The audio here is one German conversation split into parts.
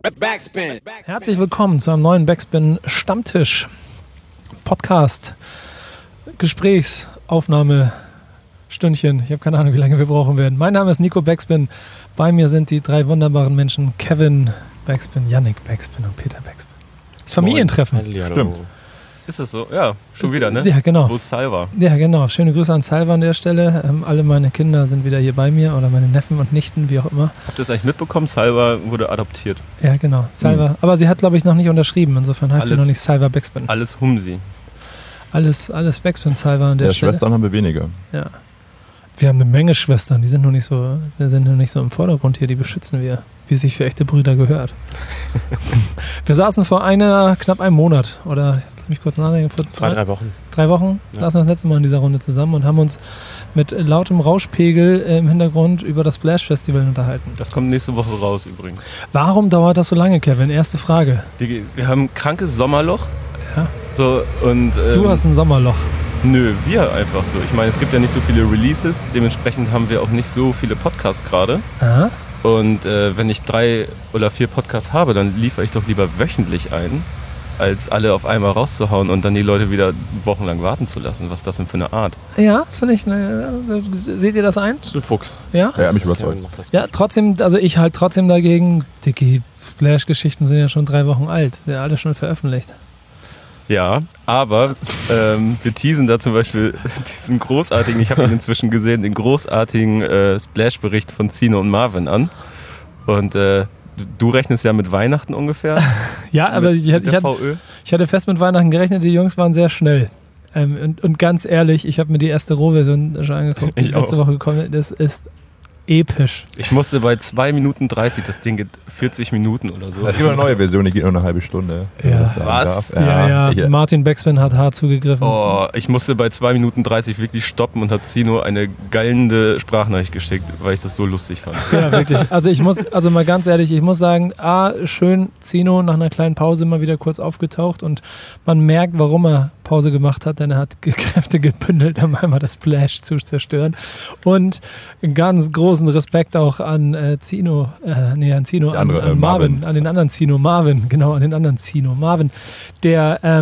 Backspin. Herzlich willkommen zu einem neuen Backspin Stammtisch Podcast Gesprächsaufnahme Stündchen. Ich habe keine Ahnung, wie lange wir brauchen werden. Mein Name ist Nico Backspin. Bei mir sind die drei wunderbaren Menschen Kevin Backspin, Yannick Backspin und Peter Backspin. Das Familientreffen. Stimmt. Ist das so? Ja, schon wieder, ne? Ja, genau. Wo ist Salva? Ja, genau. Schöne Grüße an Salva an der Stelle. Alle meine Kinder sind wieder hier bei mir oder meine Neffen und Nichten, wie auch immer. Habt ihr das eigentlich mitbekommen? Salva wurde adoptiert. Ja, genau. Salva. Aber sie hat, glaube ich, noch nicht unterschrieben. Insofern heißt sie noch nicht Salva Backspin. Alles Humsi. Alles Backspin Salva an der Stelle. Schwestern haben wir weniger. Ja. Wir haben eine Menge Schwestern, die sind noch nicht so im Vordergrund hier, die beschützen wir, wie sich für echte Brüder gehört. Wir saßen vor knapp einem Monat, oder lass mich kurz nachdenken, vor 2-3 Wochen. 3 Wochen, Ja. saßen wir das letzte Mal in dieser Runde zusammen und haben uns mit lautem Rauschpegel im Hintergrund über das Splash Festival unterhalten. Das kommt nächste Woche raus übrigens. Warum dauert das so lange, Kevin? Erste Frage. Wir haben ein krankes Sommerloch. Ja. So, und, Du hast ein Sommerloch. Nö, wir einfach so. Ich meine, es gibt ja nicht so viele Releases, dementsprechend haben wir auch nicht so viele Podcasts gerade. Aha. Und wenn ich 3 oder 4 Podcasts habe, dann liefere ich doch lieber wöchentlich ein, als alle auf einmal rauszuhauen und dann die Leute wieder wochenlang warten zu lassen. Was ist das denn für eine Art? Ja, das finde ich. Seht ihr das ein? Das ist ein Fuchs. Ja? Ja, mich überzeugt. Ja, trotzdem, also ich halt trotzdem dagegen, die Splash-Geschichten sind ja schon 3 Wochen alt, sind ja alle schon veröffentlicht. Ja, aber wir teasen da zum Beispiel diesen großartigen, ich habe ihn inzwischen gesehen, den großartigen Splash-Bericht von Zino und Marvin an. Und du rechnest ja mit Weihnachten ungefähr. Ja, aber ich hatte fest mit Weihnachten gerechnet, die Jungs waren sehr schnell. Und ganz ehrlich, ich habe mir die erste Rohversion schon angeguckt, die letzte Woche gekommen ist. Das ist episch. Ich musste bei 2 Minuten 30, das Ding geht 40 Minuten oder so. Das ist immer eine neue Version, die geht nur eine halbe Stunde. Ja. Was? Ja. Martin Backspin hat hart zugegriffen. Oh, ich musste bei 2 Minuten 30 wirklich stoppen und habe Zino eine gallende Sprachnachricht geschickt, weil ich das so lustig fand. Ja, wirklich. Also mal ganz ehrlich, ich muss sagen, schön Zino nach einer kleinen Pause mal wieder kurz aufgetaucht und man merkt, warum er Pause gemacht hat, denn er hat Kräfte gebündelt, um einmal das Splash zu zerstören. Und einen ganz großen Respekt auch an Zino, an Marvin, an den anderen Zino, Marvin, der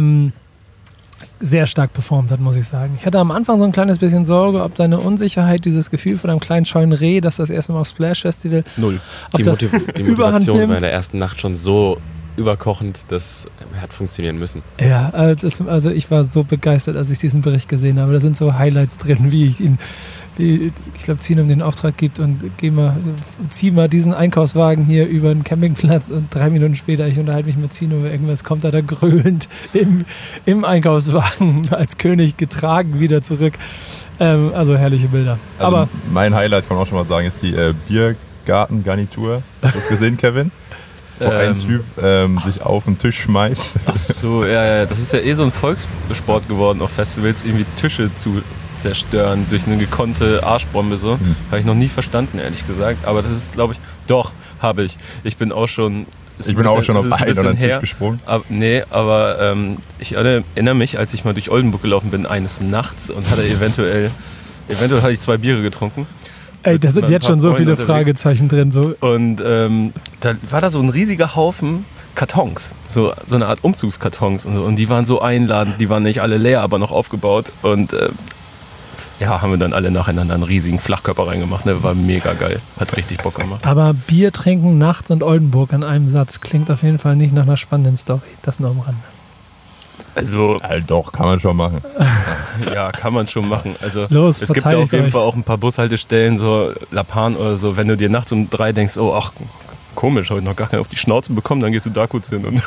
sehr stark performt hat, muss ich sagen. Ich hatte am Anfang so ein kleines bisschen Sorge, ob deine Unsicherheit, dieses Gefühl von einem kleinen scheuen Reh, dass das erste Mal aufs Splash Festival, Null. Die Überhand Motivation nimmt. war in der ersten Nacht schon so überkochend, das hat funktionieren müssen. Ja, also ich war so begeistert, als ich diesen Bericht gesehen habe. Da sind so Highlights drin, ich glaube, Zino ihm den Auftrag gibt und zieh mal diesen Einkaufswagen hier über den Campingplatz und 3 Minuten später, ich unterhalte mich mit Zino über irgendwas, kommt er da grölend im Einkaufswagen als König getragen wieder zurück. Also herrliche Bilder. Also Aber mein Highlight, kann man auch schon mal sagen, ist die Biergartengarnitur. Hast du das gesehen, Kevin? Wo ein Typ sich auf den Tisch schmeißt. Ach so, ja, das ist ja so ein Volkssport geworden auf Festivals, irgendwie Tische zu zerstören durch eine gekonnte Arschbombe so. Habe ich noch nie verstanden, ehrlich gesagt. Aber das ist, glaube ich, doch, habe ich. Ich bin auch schon auf einen oder einen Tisch gesprungen. Aber ich erinnere mich, als ich mal durch Oldenburg gelaufen bin, eines Nachts und hatte eventuell hatte ich 2 Biere getrunken. ey, da sind jetzt schon so viele Fragezeichen drin. So. Und da war da so ein riesiger Haufen Kartons, so eine Art Umzugskartons und so. Und die waren so einladend, die waren nicht alle leer, aber noch aufgebaut. Und haben wir dann alle nacheinander einen riesigen Flachkörper reingemacht. Ne? War mega geil, hat richtig Bock gemacht. Aber Bier trinken nachts in Oldenburg an einem Satz klingt auf jeden Fall nicht nach einer spannenden Story. Das nur am Rande. Also, Doch, kann man schon machen. ja, kann man schon machen. Also, Los, es gibt da auf jeden euch. Fall auch ein paar Bushaltestellen, so La Pan oder so, wenn du dir nachts um 3 denkst, oh, ach, komisch, habe ich noch gar keinen auf die Schnauze bekommen, dann gehst du da kurz hin und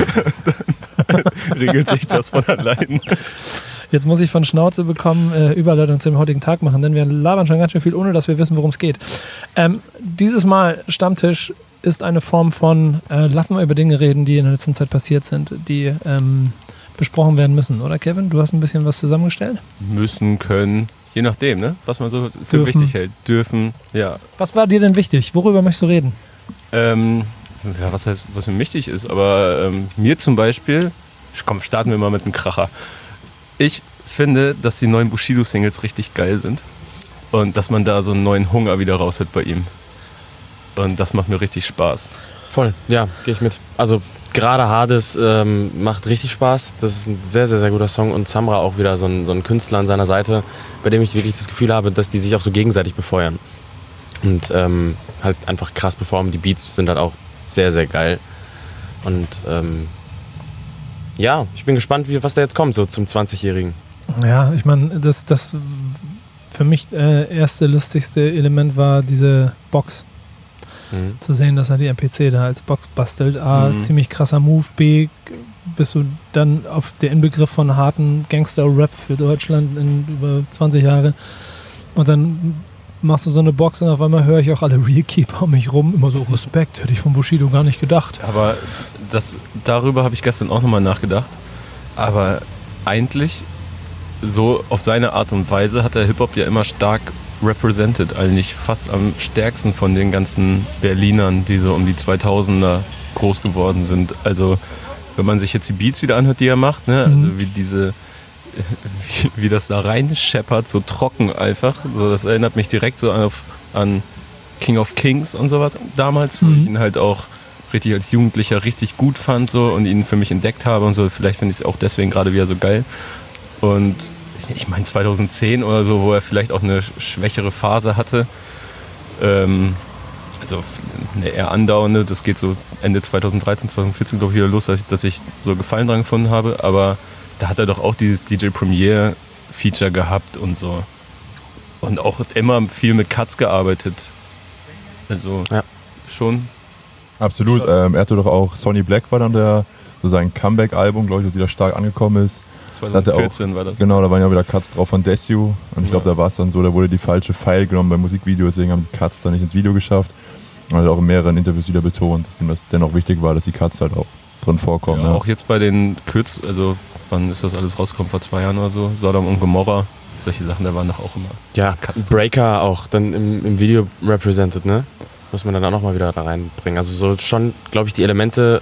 dann regelt sich das von allein. Jetzt muss ich von Schnauze bekommen, Überleitung zum heutigen Tag machen, denn wir labern schon ganz schön viel, ohne dass wir wissen, worum es geht. Dieses Mal Stammtisch ist eine Form von, lassen wir über Dinge reden, die in der letzten Zeit passiert sind, die besprochen werden müssen, oder Kevin? Du hast ein bisschen was zusammengestellt? Müssen, können, je nachdem, ne? Was man so für wichtig hält. Dürfen, ja. Was war dir denn wichtig? Worüber möchtest du reden? Was heißt, was mir wichtig ist, aber mir zum Beispiel, komm, starten wir mal mit einem Kracher. Ich finde, dass die neuen Bushido-Singles richtig geil sind und dass man da so einen neuen Hunger wieder raus hat bei ihm. Und das macht mir richtig Spaß. Voll, ja, gehe ich mit. Also gerade Hades macht richtig Spaß. Das ist ein sehr, sehr, sehr guter Song. Und Samra auch wieder so ein Künstler an seiner Seite, bei dem ich wirklich das Gefühl habe, dass die sich auch so gegenseitig befeuern. Und halt einfach krass performen. Die Beats sind halt auch sehr, sehr geil. Und ja, ich bin gespannt, was da jetzt kommt, so zum 20-Jährigen. Ja, ich meine, das für mich erste lustigste Element war diese Box. Zu sehen, dass er die MPC da als Box bastelt. A, ziemlich krasser Move. B, bist du dann auf der Inbegriff von harten Gangster-Rap für Deutschland in über 20 Jahre. Und dann machst du so eine Box und auf einmal höre ich auch alle Real Keeper um mich rum. Immer so Respekt, hätte ich von Bushido gar nicht gedacht. Aber darüber habe ich gestern auch nochmal nachgedacht. Aber eigentlich, so auf seine Art und Weise, hat der Hip-Hop ja immer stark represented, eigentlich fast am stärksten von den ganzen Berlinern, die so um die 2000er groß geworden sind. Also wenn man sich jetzt die Beats wieder anhört, die er macht, ne? Also wie das da rein scheppert, so trocken einfach, so, das erinnert mich direkt so an King of Kings und sowas damals, wo ich ihn halt auch richtig als Jugendlicher richtig gut fand so und ihn für mich entdeckt habe und so. Vielleicht finde ich es auch deswegen gerade wieder so geil. Und ich meine 2010 oder so, wo er vielleicht auch eine schwächere Phase hatte. Also eine eher andauernde, das geht so Ende 2013, 2014 glaube ich wieder los, dass ich so Gefallen dran gefunden habe. Aber da hat er doch auch dieses DJ Premier Feature gehabt und so. Und auch immer viel mit Cuts gearbeitet. Also schon. Absolut. Er hatte doch auch Sonny Black war dann so sein Comeback-Album, glaube ich, das wieder stark angekommen ist. 2014 war das. Genau, da waren ja wieder Cuts drauf von Desu. Und ich glaube, da war es dann so, da wurde die falsche File genommen beim Musikvideo, deswegen haben die Cuts dann nicht ins Video geschafft. Und hat auch in mehreren Interviews wieder betont, dass ihm das dennoch wichtig war, dass die Cuts halt auch drin vorkommen. Ja, auch jetzt bei den also wann ist das alles rausgekommen? Vor 2 Jahren oder so? Sodom und Gomorra. Solche Sachen, da waren doch auch immer. Ja, Cuts Breaker auch dann im Video represented, ne? Muss man dann auch nochmal wieder da reinbringen. Also so schon, glaube ich, die Elemente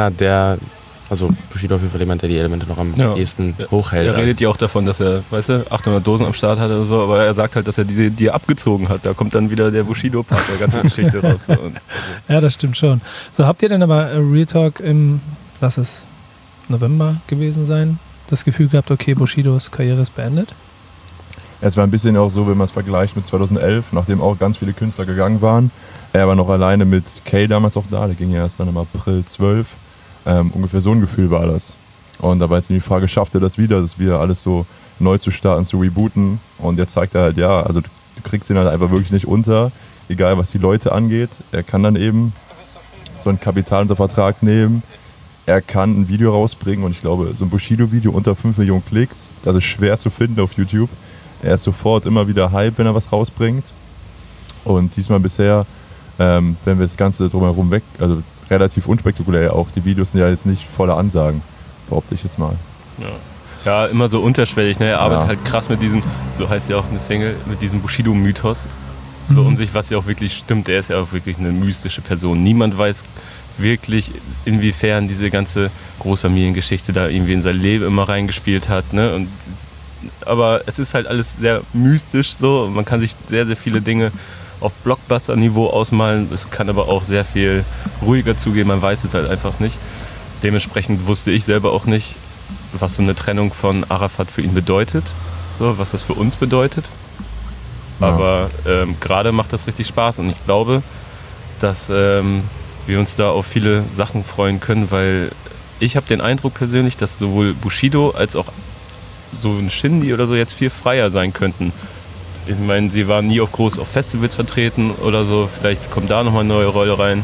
also Bushido auf jeden Fall jemand, der die Elemente noch am ehesten hochhält. Er redet ja auch davon, dass er, 800 Dosen am Start hatte oder so, aber er sagt halt, dass er die abgezogen hat. Da kommt dann wieder der Bushido-Part der ganzen Geschichte raus. So. Ja, das stimmt schon. So, habt ihr denn aber Real Talk lass es November gewesen sein, das Gefühl gehabt, okay, Bushidos Karriere ist beendet? Es war ein bisschen auch so, wenn man es vergleicht mit 2011, nachdem auch ganz viele Künstler gegangen waren. Er war noch alleine mit Kay damals auch da, der ging ja erst dann im April 12. Ungefähr so ein Gefühl war das. Und da war jetzt die Frage, schafft er das wieder alles so neu zu starten, zu rebooten? Und jetzt zeigt er halt, also du kriegst ihn halt einfach wirklich nicht unter, egal was die Leute angeht. Er kann dann eben so ein Kapital unter Vertrag nehmen. Er kann ein Video rausbringen und ich glaube, so ein Bushido-Video unter 5 Millionen Klicks, das ist schwer zu finden auf YouTube. Er ist sofort immer wieder Hype, wenn er was rausbringt. Und diesmal bisher, wenn wir das Ganze drumherum also relativ unspektakulär auch. Die Videos sind ja jetzt nicht voller Ansagen, behaupte ich jetzt mal. Ja, immer so unterschwellig. Ne? Er arbeitet halt krass mit diesem, so heißt ja auch eine Single, mit diesem Bushido-Mythos. So um sich, was ja auch wirklich stimmt. Er ist ja auch wirklich eine mystische Person. Niemand weiß wirklich, inwiefern diese ganze Großfamiliengeschichte da irgendwie in sein Leben immer reingespielt hat. Ne? Aber es ist halt alles sehr mystisch so. Man kann sich sehr, sehr viele Dinge auf Blockbuster-Niveau ausmalen. Es kann aber auch sehr viel ruhiger zugehen. Man weiß es halt einfach nicht. Dementsprechend wusste ich selber auch nicht, was so eine Trennung von Arafat für ihn bedeutet. So, was das für uns bedeutet. Ja. Aber gerade macht das richtig Spaß. Und ich glaube, dass wir uns da auf viele Sachen freuen können, weil ich habe den Eindruck persönlich, dass sowohl Bushido als auch so ein Shindy oder so jetzt viel freier sein könnten. Ich meine, sie waren nie auf Festivals vertreten oder so. Vielleicht kommt da nochmal eine neue Rolle rein.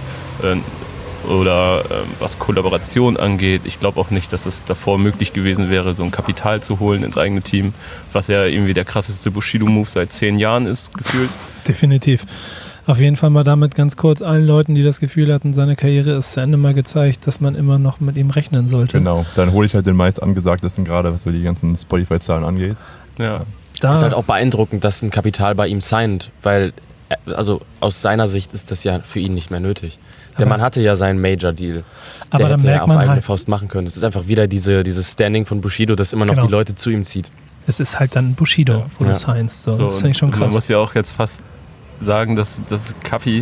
Oder was Kollaboration angeht. Ich glaube auch nicht, dass es davor möglich gewesen wäre, so ein Kapital zu holen ins eigene Team. Was ja irgendwie der krasseste Bushido-Move seit 10 Jahren ist, gefühlt. Definitiv. Auf jeden Fall mal damit ganz kurz allen Leuten, die das Gefühl hatten, seine Karriere ist zu Ende, mal gezeigt, dass man immer noch mit ihm rechnen sollte. Genau, dann hole ich halt den meist angesagtesten gerade, was so die ganzen Spotify-Zahlen angeht. Ja. Ist halt auch beeindruckend, dass ein Kapital bei ihm signed, weil also aus seiner Sicht ist das ja für ihn nicht mehr nötig. Der Mann hatte ja seinen Major-Deal, der hätte er auf eigene Faust machen können. Es ist einfach wieder dieses Standing von Bushido, das immer noch die Leute zu ihm zieht. Es ist halt dann Bushido, wo du signst. So. Das finde ich schon krass. Man muss ja auch jetzt fast sagen, dass Kapi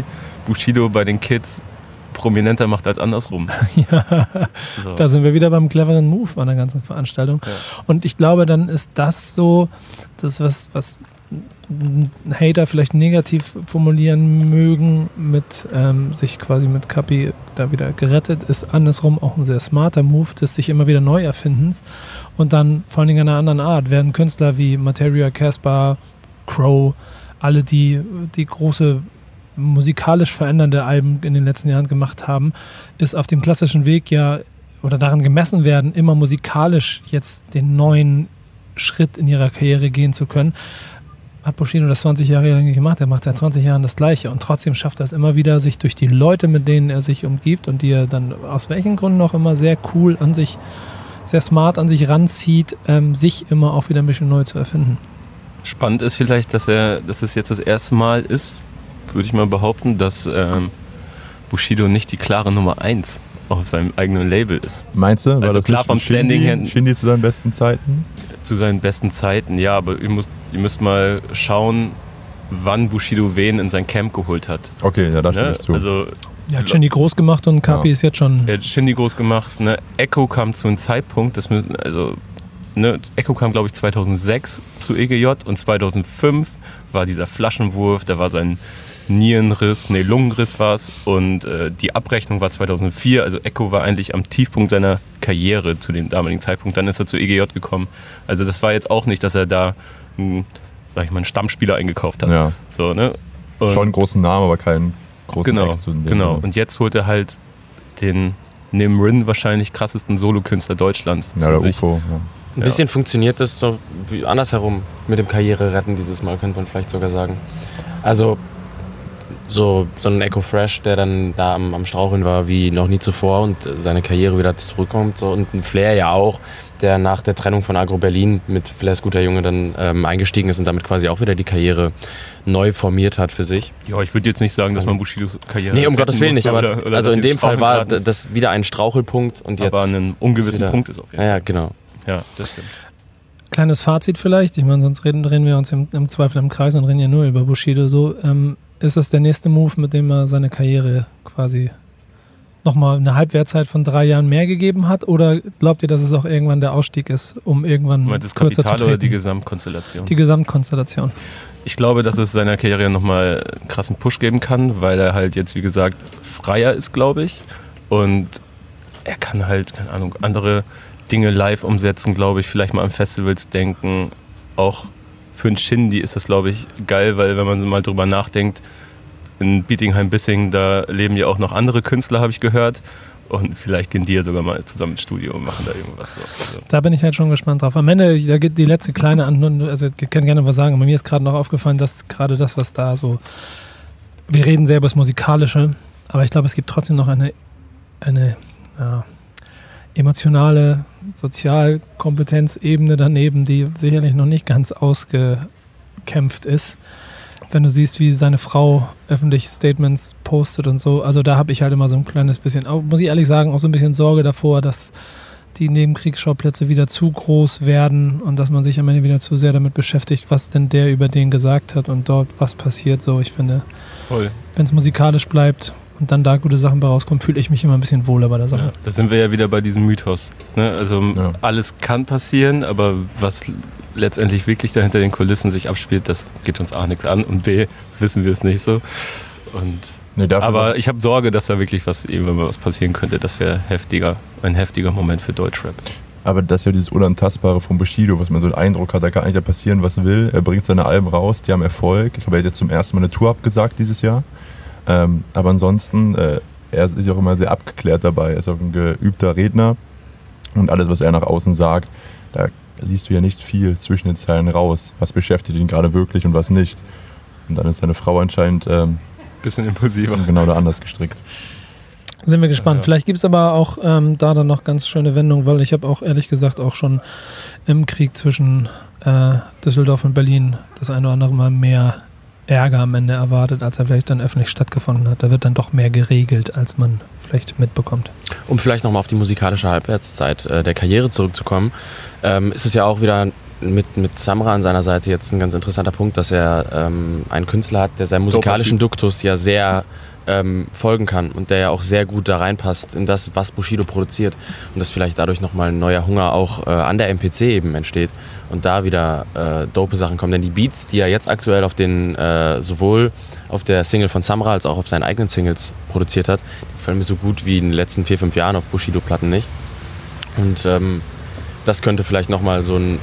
Bushido bei den Kids prominenter macht als andersrum. Ja, So. da sind wir wieder beim cleveren Move an der ganzen Veranstaltung. Ja. Und ich glaube, dann ist das so, das was Hater vielleicht negativ formulieren mögen, mit sich quasi mit Kapi da wieder gerettet, ist andersrum auch ein sehr smarter Move des sich immer wieder neu erfindens und dann vor allen Dingen in einer anderen Art werden Künstler wie Materia, Casper, Crow, alle die große musikalisch verändernde Alben in den letzten Jahren gemacht haben, ist auf dem klassischen Weg ja oder daran gemessen werden, immer musikalisch jetzt den neuen Schritt in ihrer Karriere gehen zu können. Hat Bushido das 20 Jahre lang gemacht, er macht seit 20 Jahren das Gleiche und trotzdem schafft er es immer wieder, sich durch die Leute, mit denen er sich umgibt und die er dann aus welchen Gründen auch immer sehr cool an sich, sehr smart an sich ranzieht, sich immer auch wieder ein bisschen neu zu erfinden. Spannend ist vielleicht, dass es jetzt das erste Mal ist, würde ich mal behaupten, dass Bushido nicht die klare Nummer 1 auf seinem eigenen Label ist. Meinst du? War Also das klar nicht vom Standing her. Shindy zu seinen besten Zeiten? Zu seinen besten Zeiten, ja, aber ihr müsst mal schauen, wann Bushido wen in sein Camp geholt hat. Okay, ja, da stimme Ne? ich zu. Also Er hat Shindy groß gemacht und Kapi ist jetzt schon... er hat Shindy groß gemacht, ne? Echo kam zu einem Zeitpunkt, Echo kam glaube ich 2006 zu EGJ und 2005 war dieser Flaschenwurf, da war sein Lungenriss war es und die Abrechnung war 2004, also Echo war eigentlich am Tiefpunkt seiner Karriere zu dem damaligen Zeitpunkt, dann ist er zu EGJ gekommen. Also das war jetzt auch nicht, dass er da einen Stammspieler eingekauft hat. Ja. So, ne? Und Schon einen großen Namen, aber keinen großen Ex zu dem Genau. Sinne. Und jetzt holt er halt den neben Rin wahrscheinlich krassesten Solokünstler Deutschlands Ja, zu der sich. UFO. Ja. Ein bisschen funktioniert das so wie andersherum mit dem Karriere-Retten dieses Mal, könnte man vielleicht sogar sagen. Also so ein Echo Fresh, der dann da am Straucheln war wie noch nie zuvor und seine Karriere wieder zurückkommt. So. Und ein Flair ja auch, der nach der Trennung von Agro Berlin mit Flairs guter Junge dann eingestiegen ist und damit quasi auch wieder die Karriere neu formiert hat für sich. Ja, ich würde jetzt nicht sagen, dass man Bushidos Karriere Nee, um Gottes Willen nicht, musste, aber oder also dass in sie dem Fall war geraten ist. das wieder ein Strauchelpunkt und jetzt... Aber an einem ungewissen wieder- Punkt ist auf jeden Fall. Ja, genau. Ja, das stimmt. Kleines Fazit vielleicht, ich meine, sonst drehen wir uns im Zweifel im Kreis und reden ja nur über Bushido. So, ist das der nächste Move, mit dem er seine Karriere quasi nochmal eine Halbwertszeit von 3 Jahren mehr gegeben hat? Oder glaubt ihr, dass es auch irgendwann der Ausstieg ist, um irgendwann Du meinst das kürzer Kapital zu oder treten? die Gesamtkonstellation? Die Gesamtkonstellation. Ich glaube, dass es seiner Karriere nochmal einen krassen Push geben kann, weil er halt jetzt, wie gesagt, freier ist, glaube ich. Und er kann halt, keine Ahnung, andere Dinge live umsetzen, glaube ich, vielleicht mal an Festivals denken. Auch für einen Shindy ist das, glaube ich, geil, weil wenn man mal drüber nachdenkt, in Bietigheim-Bissingen, da leben ja auch noch andere Künstler, habe ich gehört. Und vielleicht gehen die ja sogar mal zusammen ins Studio und machen da irgendwas so. Also, Da bin ich halt schon gespannt drauf. Am Ende, da geht die letzte kleine Antwort, also ich kann gerne was sagen, aber mir ist gerade noch aufgefallen, dass gerade das, was da so, wir reden sehr über das Musikalische, aber ich glaube, es gibt trotzdem noch eine emotionale Sozialkompetenzebene daneben, die sicherlich noch nicht ganz ausgekämpft ist. Wenn du siehst, wie seine Frau öffentlich Statements postet und so, also da habe ich halt immer so ein kleines bisschen, auch, muss ich ehrlich sagen, auch so ein bisschen Sorge davor, dass die Nebenkriegsschauplätze wieder zu groß werden und dass man sich am Ende wieder zu sehr damit beschäftigt, was denn der über den gesagt hat und dort was passiert. So, ich finde, voll. wenn es musikalisch bleibt und dann da gute Sachen bei rauskommen, fühle ich mich immer ein bisschen wohler bei der Sache. Ja, da sind wir ja wieder bei diesem Mythos. Ne? Also Ja. alles kann passieren, aber was letztendlich wirklich da hinter den Kulissen sich abspielt, das geht uns A nichts an und B wissen wir es nicht so. Und Nee, dafür aber ich habe Sorge, dass da wirklich was passieren könnte. Das wäre ein heftiger Moment für Deutschrap. Aber das ist ja dieses Unantastbare von Bushido, was man so den Eindruck hat, da kann eigentlich ja passieren, was will. Er bringt seine Alben raus, die haben Erfolg. Ich glaube, er hat jetzt zum ersten Mal eine Tour abgesagt dieses Jahr. Aber ansonsten, er ist auch immer sehr abgeklärt dabei. Er ist auch ein geübter Redner. Und alles, was er nach außen sagt, da liest du ja nicht viel zwischen den Zeilen raus. Was beschäftigt ihn gerade wirklich und was nicht. Und dann ist seine Frau anscheinend Bisschen impulsiver. genau da anders gestrickt. Sind wir gespannt. Ja. Vielleicht gibt es aber auch da dann noch ganz schöne Wendungen, weil ich habe auch ehrlich gesagt auch schon im Krieg zwischen Düsseldorf und Berlin das eine oder andere Mal mehr Ärger am Ende erwartet, als er vielleicht dann öffentlich stattgefunden hat. Da wird dann doch mehr geregelt, als man vielleicht mitbekommt. Um vielleicht nochmal auf die musikalische Halbwertszeit der Karriere zurückzukommen, ist es ja auch wieder mit Samra an seiner Seite jetzt ein ganz interessanter Punkt, dass er einen Künstler hat, der seinen musikalischen Duktus ja sehr folgen kann und der ja auch sehr gut da reinpasst in das, was Bushido produziert und dass vielleicht dadurch nochmal ein neuer Hunger auch an der MPC eben entsteht und da wieder dope Sachen kommen. Denn die Beats, die er jetzt aktuell auf den sowohl auf der Single von Samra als auch auf seinen eigenen Singles produziert hat, die gefallen mir so gut wie in den letzten 4-5 Jahren auf Bushido-Platten nicht. Und das könnte vielleicht nochmal so ein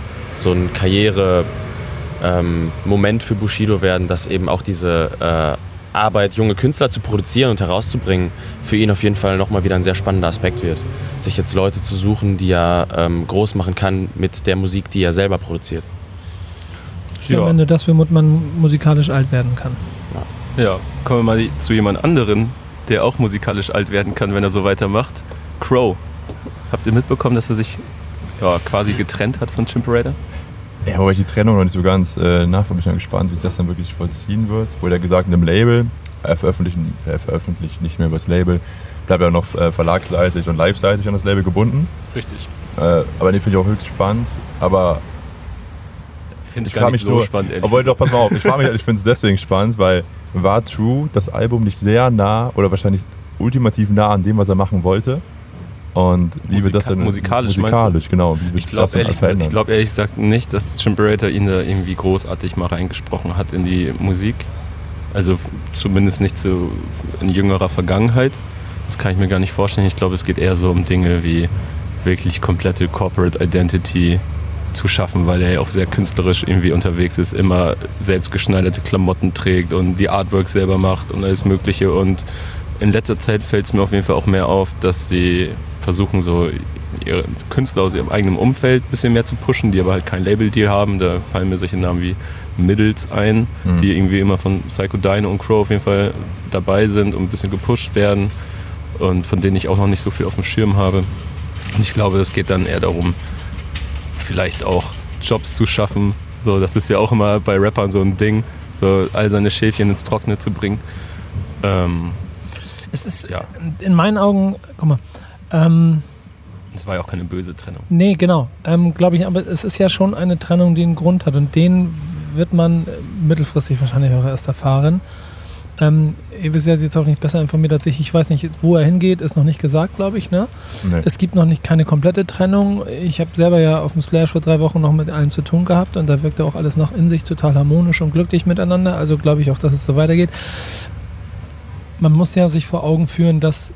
Karriere-Moment für Bushido werden, dass eben auch diese Arbeit, junge Künstler zu produzieren und herauszubringen, für ihn auf jeden Fall nochmal wieder ein sehr spannender Aspekt wird. Sich jetzt Leute zu suchen, die er groß machen kann mit der Musik, die er selber produziert. Das ist am Ende das, womit man musikalisch alt werden kann. Ja, kommen wir mal zu jemand anderen, der auch musikalisch alt werden kann, wenn er so weitermacht. Crow. Habt ihr mitbekommen, dass er sich quasi getrennt hat von Chimperator? Ja, aber ich die Trennung noch nicht so ganz nachvollziehen. Ich bin gespannt, wie sich das dann wirklich vollziehen wird. Wurde ja gesagt, in einem Label, er veröffentlicht nicht mehr über das Label, bleibt er noch verlagsseitig und live-seitig an das Label gebunden. Richtig. Aber den finde ich auch höchst spannend. Aber ich finde es gar nicht so spannend, ehrlich gesagt. Doch, pass mal auf, ich finde es deswegen spannend, weil war True das Album nicht sehr nah oder wahrscheinlich ultimativ nah an dem, was er machen wollte? Und wie wird das denn musikalisch genau. Wie wird ich glaube ehrlich gesagt nicht, dass Chimperator ihn da irgendwie großartig mal reingesprochen hat in die Musik. Also zumindest nicht so in jüngerer Vergangenheit. Das kann ich mir gar nicht vorstellen. Ich glaube, es geht eher so um Dinge wie wirklich komplette Corporate Identity zu schaffen, weil er ja auch sehr künstlerisch irgendwie unterwegs ist, immer selbstgeschneiderte Klamotten trägt und die Artwork selber macht und alles Mögliche. Und in letzter Zeit fällt es mir auf jeden Fall auch mehr auf, dass sie versuchen, so ihre Künstler aus ihrem eigenen Umfeld ein bisschen mehr zu pushen, die aber halt kein Label-Deal haben. Da fallen mir solche Namen wie Middles ein, die irgendwie immer von Psycho Dino und Crow auf jeden Fall dabei sind und ein bisschen gepusht werden und von denen ich auch noch nicht so viel auf dem Schirm habe. Und ich glaube, es geht dann eher darum, vielleicht auch Jobs zu schaffen. So, das ist ja auch immer bei Rappern so ein Ding, so all seine Schäfchen ins Trockene zu bringen. Es ist in meinen Augen, guck mal, das war ja auch keine böse Trennung. Nee, genau, glaube ich, aber es ist ja schon eine Trennung, die einen Grund hat und den wird man mittelfristig wahrscheinlich auch erst erfahren. Ihr wisst ja jetzt auch nicht besser informiert als ich. Ich weiß nicht, wo er hingeht, ist noch nicht gesagt, glaube ich. Ne? Nee. Es gibt noch nicht keine komplette Trennung. Ich habe selber ja auf dem Splash vor 3 Wochen noch mit allen zu tun gehabt und da wirkte auch alles noch in sich total harmonisch und glücklich miteinander. Also glaube ich auch, dass es so weitergeht. Man muss ja sich vor Augen führen, dass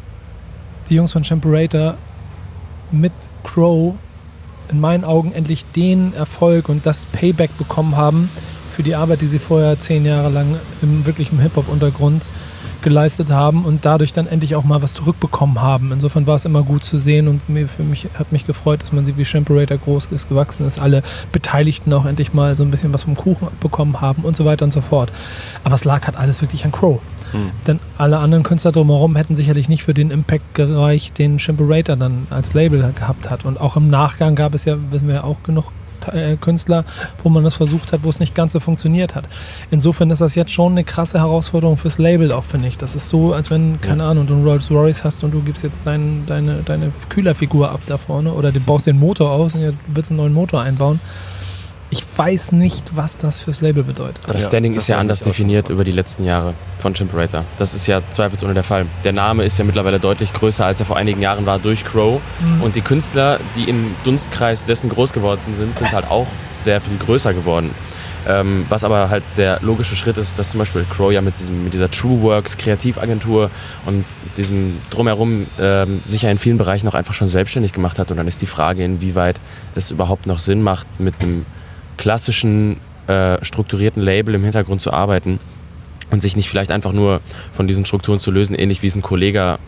die Jungs von Chimperator mit Crow in meinen Augen endlich den Erfolg und das Payback bekommen haben für die Arbeit, die sie vorher 10 Jahre lang im wirklichen Hip-Hop-Untergrund geleistet haben und dadurch dann endlich auch mal was zurückbekommen haben. Insofern war es immer gut zu sehen und hat mich gefreut, dass man sie wie Chimperator groß ist, gewachsen ist, alle Beteiligten auch endlich mal so ein bisschen was vom Kuchen bekommen haben und so weiter und so fort. Aber es lag halt alles wirklich an Crow. Denn alle anderen Künstler drumherum hätten sicherlich nicht für den Impact gereicht, den Chimperator dann als Label gehabt hat. Und auch im Nachgang gab es ja, wissen wir ja auch, genug Künstler, wo man das versucht hat, wo es nicht ganz so funktioniert hat. Insofern ist das jetzt schon eine krasse Herausforderung fürs Label auch, finde ich. Das ist so, als wenn, keine Ahnung, du einen Rolls Royce hast und du gibst jetzt deine Kühlerfigur ab da vorne oder du baust den Motor aus und jetzt willst du einen neuen Motor einbauen. Ich weiß nicht, was das fürs Label bedeutet. Das Standing ist ja anders definiert über die letzten Jahre von Chimperator. Das ist ja zweifelsohne der Fall. Der Name ist ja mittlerweile deutlich größer, als er vor einigen Jahren war durch Crow. Und die Künstler, die im Dunstkreis dessen groß geworden sind halt auch sehr viel größer geworden. Was aber halt der logische Schritt ist, dass zum Beispiel Crow ja mit dieser TrueWorks Kreativagentur und diesem Drumherum sich ja in vielen Bereichen auch einfach schon selbstständig gemacht hat. Und dann ist die Frage, inwieweit es überhaupt noch Sinn macht, mit einem klassischen, strukturierten Label im Hintergrund zu arbeiten und sich nicht vielleicht einfach nur von diesen Strukturen zu lösen, ähnlich wie es ein Kollege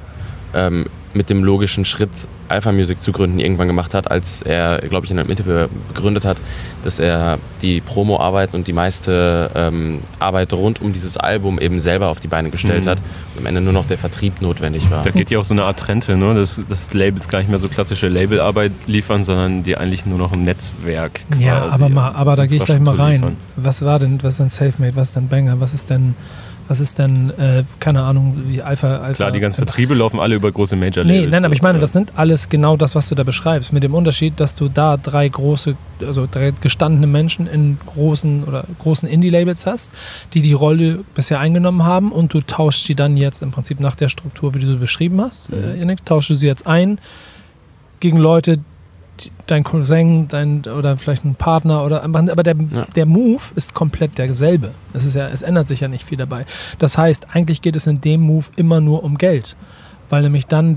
mit dem logischen Schritt Alpha Music zu gründen irgendwann gemacht hat, als er, glaube ich, in einem Interview begründet hat, dass er die Promo-Arbeit und die meiste Arbeit rund um dieses Album eben selber auf die Beine gestellt hat und am Ende nur noch der Vertrieb notwendig war. Da geht ja auch so eine Art Trend hin, ne? dass Labels gar nicht mehr so klassische Labelarbeit liefern, sondern die eigentlich nur noch ein Netzwerk quasi. Ja, aber da gehe ich gleich mal rein. Was ist denn Selfmade, was ist denn Banger, was ist denn Was ist denn, keine Ahnung, wie Alpha... Klar, die ganzen Vertriebe laufen alle über große Major-Labels. Nein, aber ich meine, das sind alles genau das, was du da beschreibst. Mit dem Unterschied, dass du da drei gestandene Menschen in großen Indie-Labels hast, die Rolle bisher eingenommen haben und du tauschst sie dann jetzt im Prinzip nach der Struktur, wie du sie beschrieben hast, Yannick, tauschst du sie jetzt ein gegen Leute, dein Cousin, oder vielleicht ein Partner aber der Move ist komplett derselbe. Es ändert sich ja nicht viel dabei. Das heißt, eigentlich geht es in dem Move immer nur um Geld, weil nämlich dann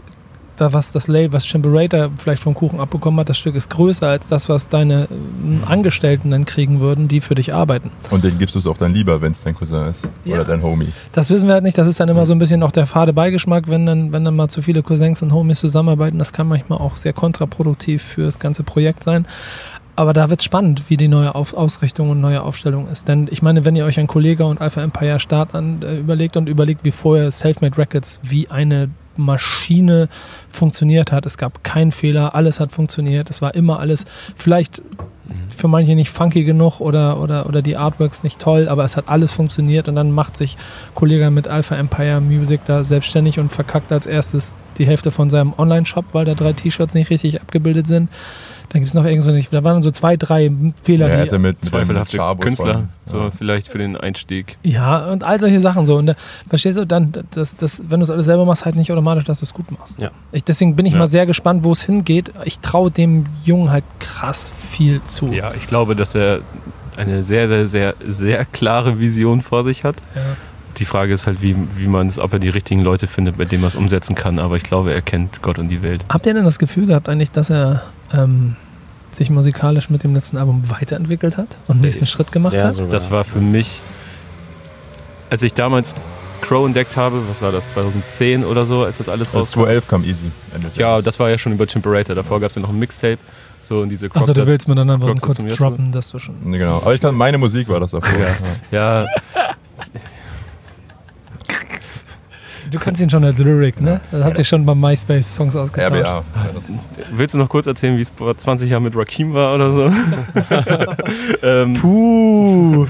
was Chimperator vielleicht vom Kuchen abbekommen hat, das Stück ist größer als das, was deine Angestellten dann kriegen würden, die für dich arbeiten. Und den gibst du es auch dann lieber, wenn es dein Cousin ist oder dein Homie. Das wissen wir halt nicht, das ist dann immer so ein bisschen auch der fade Beigeschmack, wenn dann mal zu viele Cousins und Homies zusammenarbeiten, das kann manchmal auch sehr kontraproduktiv für das ganze Projekt sein. Aber da wird es spannend, wie die neue Ausrichtung und neue Aufstellung ist. Denn ich meine, wenn ihr euch ein Kollega und Alpha Empire Start überlegt, wie vorher Selfmade Records wie eine Maschine funktioniert hat. Es gab keinen Fehler, alles hat funktioniert. Es war immer alles, vielleicht für manche nicht funky genug oder die Artworks nicht toll, aber es hat alles funktioniert und dann macht sich Kollege mit Alpha Empire Music da selbstständig und verkackt als erstes die Hälfte von seinem Online-Shop, weil da 3 T-Shirts nicht richtig abgebildet sind. Dann gibt es noch irgend so nicht. Da waren so 2, 3 Fehler, die hätte mit zweifelhafte Künstler, vielleicht für den Einstieg. Ja, und all solche Sachen so. Und verstehst du, dann, wenn du es alles selber machst, halt nicht automatisch, dass du es gut machst. Ja. Deswegen bin ich mal sehr gespannt, wo es hingeht. Ich traue dem Jungen halt krass viel zu. Ja, ich glaube, dass er eine sehr, sehr, sehr, sehr klare Vision vor sich hat. Ja. Die Frage ist halt, ob er die richtigen Leute findet, bei denen er es umsetzen kann. Aber ich glaube, er kennt Gott und die Welt. Habt ihr denn das Gefühl gehabt eigentlich, dass er sich musikalisch mit dem letzten Album weiterentwickelt hat und den nächsten Schritt gemacht hat? Sogar. Das war für mich, als ich damals Crow entdeckt habe, was war das, 2010 oder so, als das alles rauskam? 2011 kam Easy. Ja, das war ja schon über Chimperator. Davor gab es ja noch ein Mixtape. So, und diese Achso, du willst mir dann einfach Crocs kurz droppen, dass du schon... Nee, genau. Aber meine Musik war das davor. Ja. Du kannst ihn schon als Lyric, ne? Das habt ihr schon beim MySpace Songs ausgetauscht. RBA. Willst du noch kurz erzählen, wie es vor 20 Jahren mit Rakim war oder so? Puh!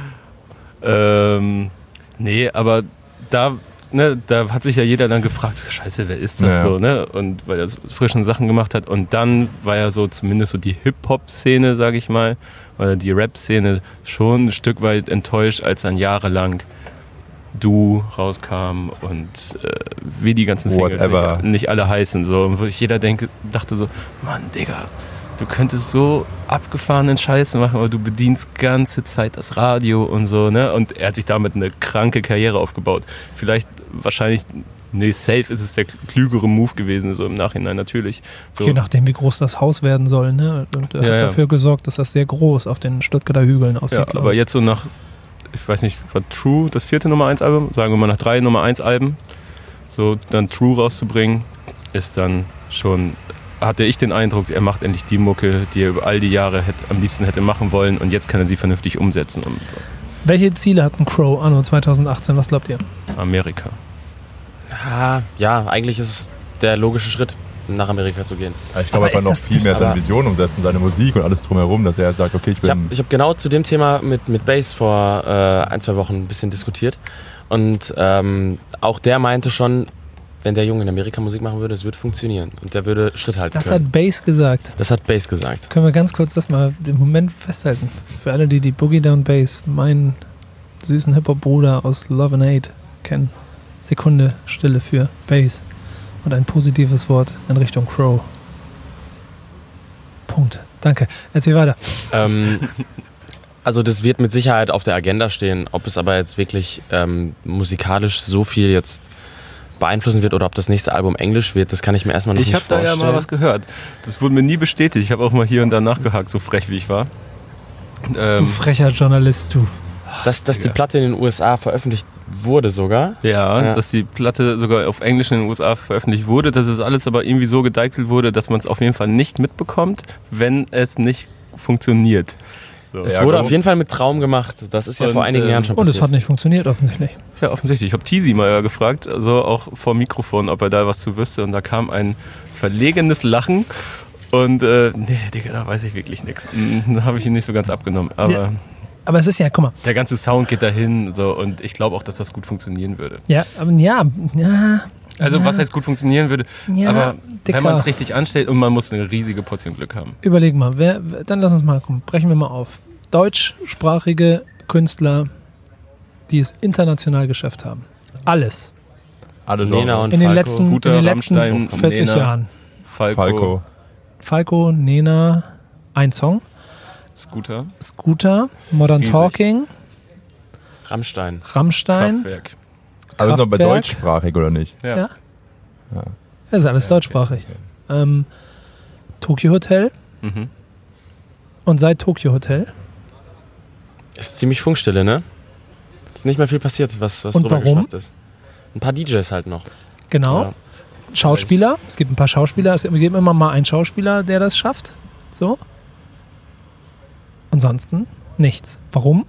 Nee, aber da hat sich ja jeder dann gefragt, scheiße, wer ist das so, ne? Und weil er so frischen Sachen gemacht hat. Und dann war ja so zumindest so die Hip-Hop-Szene, sag ich mal, oder die Rap-Szene schon ein Stück weit enttäuscht, als dann jahrelang Du rauskam und wie die ganzen Singles nicht alle heißen. So. Und wo ich dachte so, Mann, Digga, du könntest so abgefahrenen Scheiß machen, aber du bedienst ganze Zeit das Radio und so, ne? Und er hat sich damit eine kranke Karriere aufgebaut. Safe ist es der klügere Move gewesen, so im Nachhinein natürlich. So. Je nachdem, wie groß das Haus werden soll, ne? Und er hat dafür gesorgt, dass das sehr groß auf den Stuttgarter Hügeln aussieht. Ja, aber jetzt so nach, ich weiß nicht, war True das 4. Nummer 1 Album? Sagen wir mal nach 3 Nummer 1 Alben. So dann True rauszubringen, ist dann schon, hatte ich den Eindruck, er macht endlich die Mucke, die er über all die Jahre am liebsten hätte machen wollen und jetzt kann er sie vernünftig umsetzen. Und so. Welche Ziele hat ein Crow anno 2018? Was glaubt ihr? Amerika. Ja, eigentlich ist es der logische Schritt, nach Amerika zu gehen. Ich glaube, er kann noch viel mehr seine Vision umsetzen, seine Musik und alles drumherum, dass er halt sagt, okay, ich bin... Ich hab genau zu dem Thema mit Bass vor 1-2 Wochen ein bisschen diskutiert. Und auch der meinte schon, wenn der Junge in Amerika Musik machen würde, es würde funktionieren. Und der würde Schritt halten können. Das hat Bass gesagt. Das hat Bass gesagt. Können wir ganz kurz das mal im Moment festhalten. Für alle, die Boogie Down Bass, meinen süßen Hip-Hop-Bruder aus Love and Hate kennen. Sekunde Stille für Bass. Und ein positives Wort in Richtung Crow. Punkt. Danke. Erzähl weiter. Also das wird mit Sicherheit auf der Agenda stehen. Ob es aber jetzt wirklich musikalisch so viel jetzt beeinflussen wird oder ob das nächste Album Englisch wird, das kann ich mir erstmal noch nicht vorstellen. Ich habe da ja mal was gehört. Das wurde mir nie bestätigt. Ich habe auch mal hier und da nachgehakt, so frech wie ich war. Du frecher Journalist, du. Dass die Platte in den USA veröffentlicht wurde sogar. Ja, dass die Platte sogar auf Englisch in den USA veröffentlicht wurde, dass es alles aber irgendwie so gedeichselt wurde, dass man es auf jeden Fall nicht mitbekommt, wenn es nicht funktioniert. So. Es wurde auf jeden Fall mit Traum gemacht. Das ist ja vor einigen Jahren schon passiert. Und es hat nicht funktioniert, offensichtlich. Ja, offensichtlich. Ich habe Teasy mal gefragt, also auch vor Mikrofon, ob er da was zu wüsste. Und da kam ein verlegenes Lachen. Und nee, Digga, da weiß ich wirklich nichts. Da habe ich ihn nicht so ganz abgenommen. Aber Aber es ist ja, guck mal. Der ganze Sound geht dahin so, und ich glaube auch, dass das gut funktionieren würde. Ja, aber Also was heißt gut funktionieren würde, Ja, aber Dicker. wenn man es richtig anstellt und man muss eine riesige Portion Glück haben. Überleg mal, dann lass uns mal gucken, brechen wir mal auf. Deutschsprachige Künstler, die es international geschafft haben. Alles. Alle Nena Genres. und In den Falco. letzten, Guter, Rammstein, 40 Nena. Jahren. Falco. Falco, Nena, ein Song. Scooter. Scooter, Modern Riesig. Talking, Rammstein. Rammstein. Kraftwerk. Aber ist noch bei Kraftwerk. deutschsprachig oder nicht? Ja. Ja. Das ist alles deutschsprachig. Tokyo Hotel Mhm. und seit Tokyo Hotel. Ist ziemlich Funkstille, ne? Ist nicht mehr viel passiert, was Und warum? rübergeschwappt ist. Ein paar DJs halt noch. Genau. Ja. Schauspieler. Es gibt ein paar Schauspieler. Es gibt immer mal einen Schauspieler, der das schafft. So. Ansonsten nichts. Warum?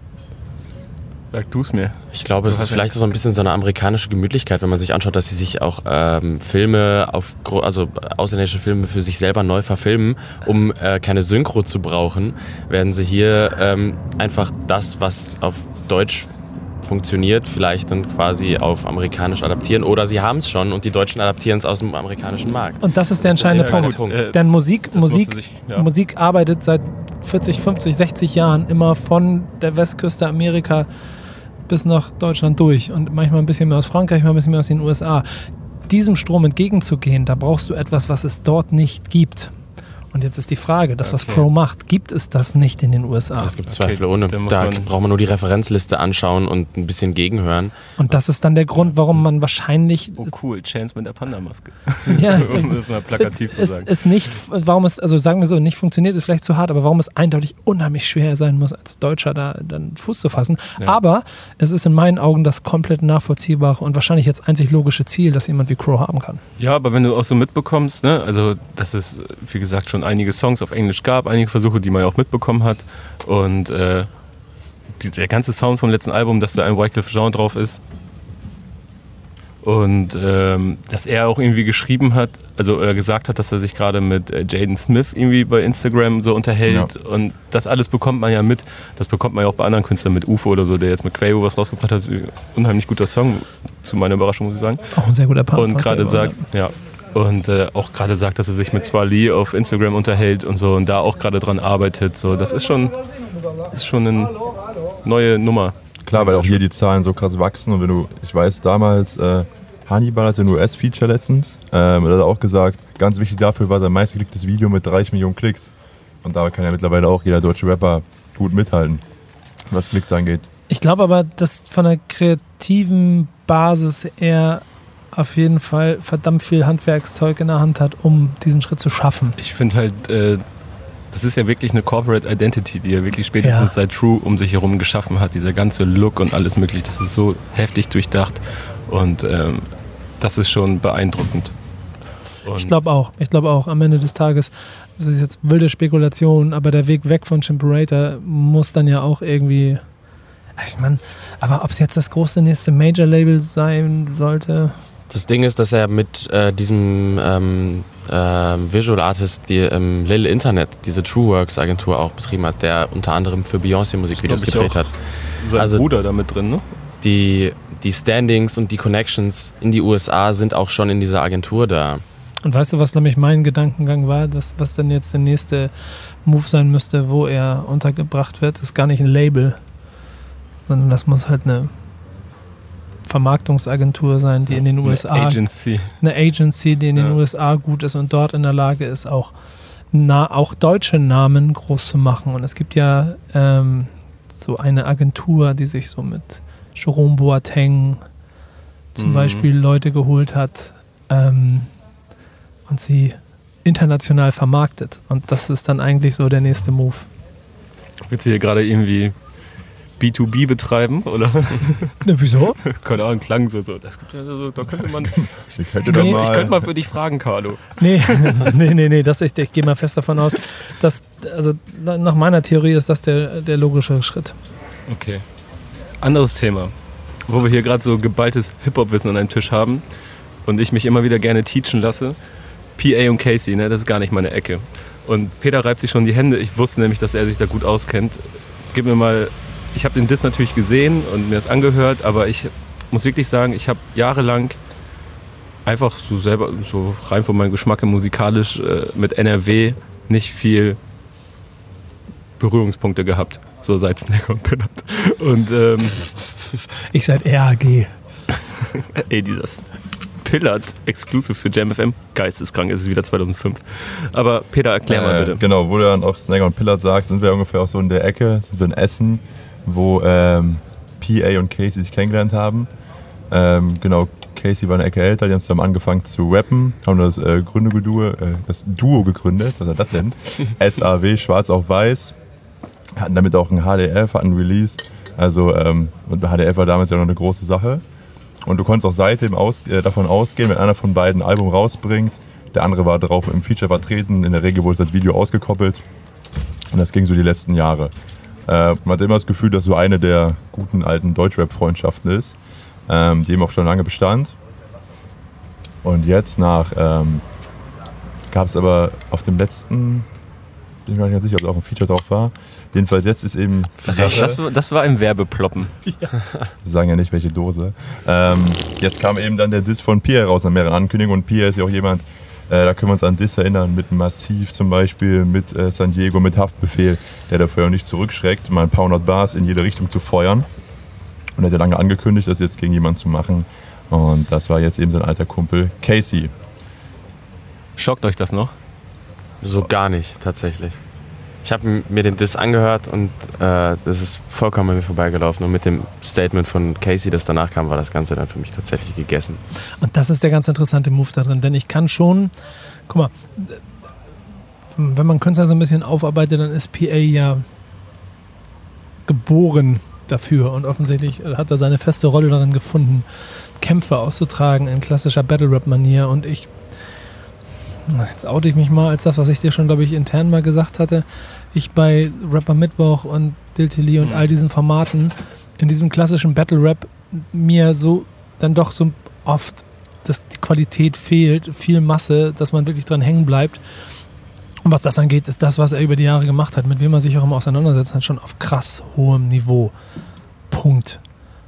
Sag du es mir. Ich glaube, es ist vielleicht so ein bisschen so eine amerikanische Gemütlichkeit, wenn man sich anschaut, dass sie sich auch Filme, also ausländische Filme für sich selber neu verfilmen, um keine Synchro zu brauchen, werden sie hier einfach das, was auf Deutsch funktioniert, vielleicht dann quasi auf amerikanisch adaptieren. Oder sie haben es schon und die Deutschen adaptieren es aus dem amerikanischen Markt. Und das ist der entscheidende Ja, Punkt. gut. Denn Musik musste sich- ja. Musik arbeitet seit 40, 50, 60 Jahren immer von der Westküste Amerika bis nach Deutschland durch und manchmal ein bisschen mehr aus Frankreich, mal ein bisschen mehr aus den USA. Diesem Strom entgegenzugehen, da brauchst du etwas, was es dort nicht gibt. Und jetzt ist die Frage, das, was Okay. Crow macht, gibt es das nicht in den USA? Es gibt zweifelsohne. dann muss Da man- braucht man nur die Referenzliste anschauen und ein bisschen gegenhören. Und das ist dann der Grund, warum man wahrscheinlich Oh cool, Chance mit der Panda-Maske. ja, Um das mal plakativ zu sagen. es nicht, warum es, also sagen wir so, nicht funktioniert, ist vielleicht zu hart, aber warum es eindeutig unheimlich schwer sein muss, als Deutscher da dann Fuß zu fassen. Ja. Aber es ist in meinen Augen das komplett nachvollziehbare und wahrscheinlich jetzt einzig logische Ziel, das jemand wie Crow haben kann. Ja, aber wenn du auch so mitbekommst, ne, also dass es, wie gesagt, schon einige Songs auf Englisch gab, einige Versuche, die man ja auch mitbekommen hat, und der ganze Sound vom letzten Album, dass da ein Wyclef Jean drauf ist, und dass er auch irgendwie geschrieben hat, also gesagt hat, dass er sich gerade mit Jaden Smith irgendwie bei Instagram so unterhält, und das alles bekommt man ja mit, das bekommt man ja auch bei anderen Künstlern mit, UFO oder so, der jetzt mit Quavo was rausgebracht hat, unheimlich guter Song, zu meiner Überraschung muss ich sagen. Auch ein sehr guter Partner. Und gerade sagt, ja, und auch gerade sagt, dass er sich mit Swali auf Instagram unterhält und so und da auch gerade dran arbeitet. So, das ist schon eine neue Nummer. Klar, weil auch hier die Zahlen so krass wachsen und wenn du, ich weiß damals, Hannibal hatte ein US-Feature letztens, er hat auch gesagt, ganz wichtig dafür war sein meistgeklicktes Video mit 30 Millionen Klicks. Und da kann ja mittlerweile auch jeder deutsche Rapper gut mithalten, was Klicks angeht. Ich glaube aber, dass von der kreativen Basis er auf jeden Fall verdammt viel Handwerkszeug in der Hand hat, um diesen Schritt zu schaffen. Ich finde halt, das ist ja wirklich eine Corporate Identity, die er wirklich spätestens seit True um sich herum geschaffen hat. Dieser ganze Look und alles mögliche, das ist so heftig durchdacht und das ist schon beeindruckend. Und Ich glaube auch, am Ende des Tages, das ist jetzt wilde Spekulation, aber der Weg weg von Chimperator muss dann ja auch irgendwie, ich meine, aber ob es jetzt das große nächste Major-Label sein sollte, Das Ding ist, dass er mit diesem Visual Artist, die Lil Internet, diese TrueWorks Agentur auch betrieben hat, der unter anderem für Beyoncé Musikvideos Das glaub ich gedreht hat. sein also- Bruder da mit drin, ne? Die Standings und die Connections in die USA sind auch schon in dieser Agentur da. und weißt du, was nämlich mein Gedankengang war, was denn jetzt der nächste Move sein müsste, wo er untergebracht wird, ist gar nicht ein Label, sondern das muss halt eine Vermarktungsagentur sein, die in den USA, Eine Agency. eine Agency, die in den Ja. USA gut ist und dort in der Lage ist, auch deutsche Namen groß zu machen. Und es gibt ja so eine Agentur, die sich so mit Jerome Boateng zum Mhm. Beispiel Leute geholt hat und sie international vermarktet. Und das ist dann eigentlich so der nächste Move. Willst du hier gerade irgendwie B2B betreiben? Oder? Ne, wieso? Keine Ahnung, klang so. Das gibt ja so, da könnte man. Ich könnte Nee, doch Ich mal. könnte mal für dich fragen, Carlo. Nee, ich gehe mal fest davon aus, dass, also nach meiner Theorie ist das der logische Schritt. Okay. Anderes Thema. Wo wir hier gerade so geballtes Hip-Hop-Wissen an einem Tisch haben und ich mich immer wieder gerne teachen lasse. PA und Casey, ne, das ist gar nicht meine Ecke. Und Peter reibt sich schon die Hände. Ich wusste nämlich, dass er sich da gut auskennt. gib mir mal, ich habe den Diss natürlich gesehen und mir das angehört, aber ich muss wirklich sagen, ich habe jahrelang einfach so selber, so rein von meinem Geschmack musikalisch mit NRW nicht viel Berührungspunkte gehabt, so seit Snagger und Pillard. Und ich seit RAG. ey, dieses Pillard Exclusive für Jam FM, geisteskrank, ist es wieder 2005. Aber Peter, erklär mal bitte. Genau, wo du dann auch Snagger und Pillard sagst, sind wir ungefähr auch so in der Ecke, sind wir in Essen, wo PA und Casey sich kennengelernt haben. Genau, Casey war eine Ecke älter, die haben zusammen angefangen zu rappen, haben das Duo gegründet, was er das nennt. SAW, Schwarz auf Weiß, hatten damit auch ein HDF, hatten ein Release. Also, und HDF war damals ja noch eine große Sache. Und du konntest auch seitdem davon ausgehen, wenn einer von beiden ein Album rausbringt, der andere war drauf im Feature vertreten, in der Regel wurde das Video ausgekoppelt. Und das ging so die letzten Jahre. Man hat immer das Gefühl, dass so eine der guten alten Deutschrap-Freundschaften ist, die eben auch schon lange bestand. Und jetzt gab es aber auf dem letzten, bin ich mir nicht ganz sicher, ob da auch ein Feature drauf war. Jedenfalls jetzt ist eben... Das war im Werbeploppen. Ja. Wir sagen ja nicht, welche Dose. Jetzt kam eben dann der Diss von Pierre raus nach mehreren Ankündigungen. Und Pierre ist ja auch jemand, da können wir uns an Diss erinnern, mit Massiv zum Beispiel, mit San Diego, mit Haftbefehl, der dafür auch nicht zurückschreckt, mal ein paar hundert Bars in jede Richtung zu feuern. Und er hat ja lange angekündigt, das jetzt gegen jemanden zu machen. Und das war jetzt eben sein alter Kumpel Casey. Schockt euch das noch? So gar nicht, tatsächlich. Ich habe mir den Diss angehört und das ist vollkommen an mir vorbeigelaufen. Und mit dem Statement von Casey, das danach kam, war das Ganze dann für mich tatsächlich gegessen. Und das ist der ganz interessante Move da drin, denn ich kann schon, guck mal, wenn man Künstler so ein bisschen aufarbeitet, dann ist PA ja geboren dafür und offensichtlich hat er seine feste Rolle darin gefunden, Kämpfe auszutragen in klassischer Battle-Rap-Manier. Und jetzt oute ich mich mal als das, was ich dir schon, glaube ich, intern mal gesagt hatte. Ich bei Rapper Mittwoch und Diltili und all diesen Formaten in diesem klassischen Battle-Rap mir so dann doch so oft, dass die Qualität fehlt, viel Masse, dass man wirklich dran hängen bleibt. Und was das angeht, ist das, was er über die Jahre gemacht hat, mit wem er sich auch immer auseinandersetzt hat, schon auf krass hohem Niveau. Punkt.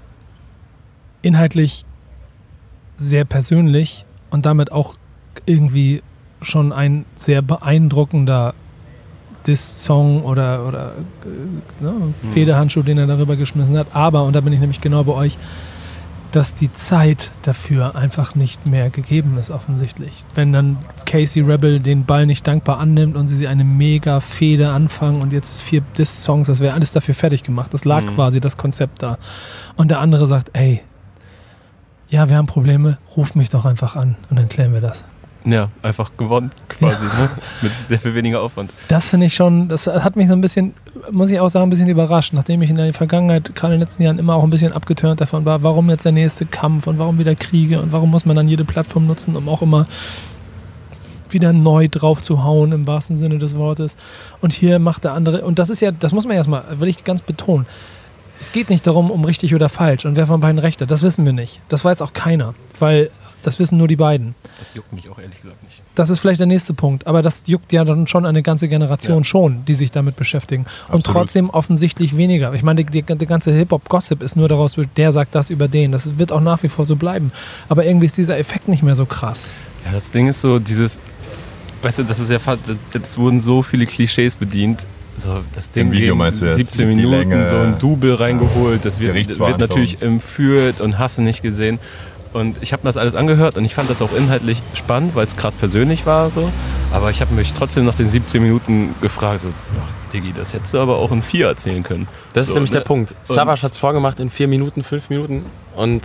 Inhaltlich sehr persönlich und damit auch irgendwie schon ein sehr beeindruckender Diss-Song oder Federhandschuh, den er darüber geschmissen hat. Aber, und da bin ich nämlich genau bei euch, dass die Zeit dafür einfach nicht mehr gegeben ist, offensichtlich. Wenn dann Casey Rebel den Ball nicht dankbar annimmt und sie eine mega Fehde anfangen und jetzt 4 Diss-Songs, das wäre alles dafür fertig gemacht. Das lag quasi, das Konzept da. Und der andere sagt, ey, ja, wir haben Probleme, ruf mich doch einfach an und dann klären wir das. Ja, einfach gewonnen quasi, ne? Mit sehr viel weniger Aufwand. Das finde ich schon, das hat mich so ein bisschen, muss ich auch sagen, ein bisschen überrascht, nachdem ich in der Vergangenheit, gerade in den letzten Jahren, immer auch ein bisschen abgeturnt davon war, warum jetzt der nächste Kampf und warum wieder Kriege und warum muss man dann jede Plattform nutzen, um auch immer wieder neu drauf zu hauen, im wahrsten Sinne des Wortes. Und hier macht der andere, und das ist ja, das muss man erstmal, will ich ganz betonen, es geht nicht darum, um richtig oder falsch und wer von beiden recht hat, das wissen wir nicht. Das weiß auch keiner, weil das wissen nur die beiden. Das juckt mich auch ehrlich gesagt nicht. Das ist vielleicht der nächste Punkt, aber das juckt ja dann schon eine ganze Generation schon, die sich damit beschäftigen. Und Absolut. trotzdem offensichtlich weniger. Ich meine, der ganze Hip-Hop-Gossip ist nur daraus, der sagt das über den. Das wird auch nach wie vor so bleiben. Aber irgendwie ist dieser Effekt nicht mehr so krass. Ja, das Ding ist so, weißt du, das ist ja fast, jetzt wurden so viele Klischees bedient. So, das Ding im Video meinst du jetzt? 17 Minuten, Länge, so ein Double reingeholt, das wird natürlich entführt und hast du nicht gesehen. Und ich habe mir das alles angehört und ich fand das auch inhaltlich spannend, weil es krass persönlich war. So. Aber ich habe mich trotzdem nach den 17 Minuten gefragt, so, ach, Diggi, das hättest du aber auch in 4 erzählen können. Das ist nämlich der Punkt. Savage hat es vorgemacht in 4 Minuten, 5 Minuten. Und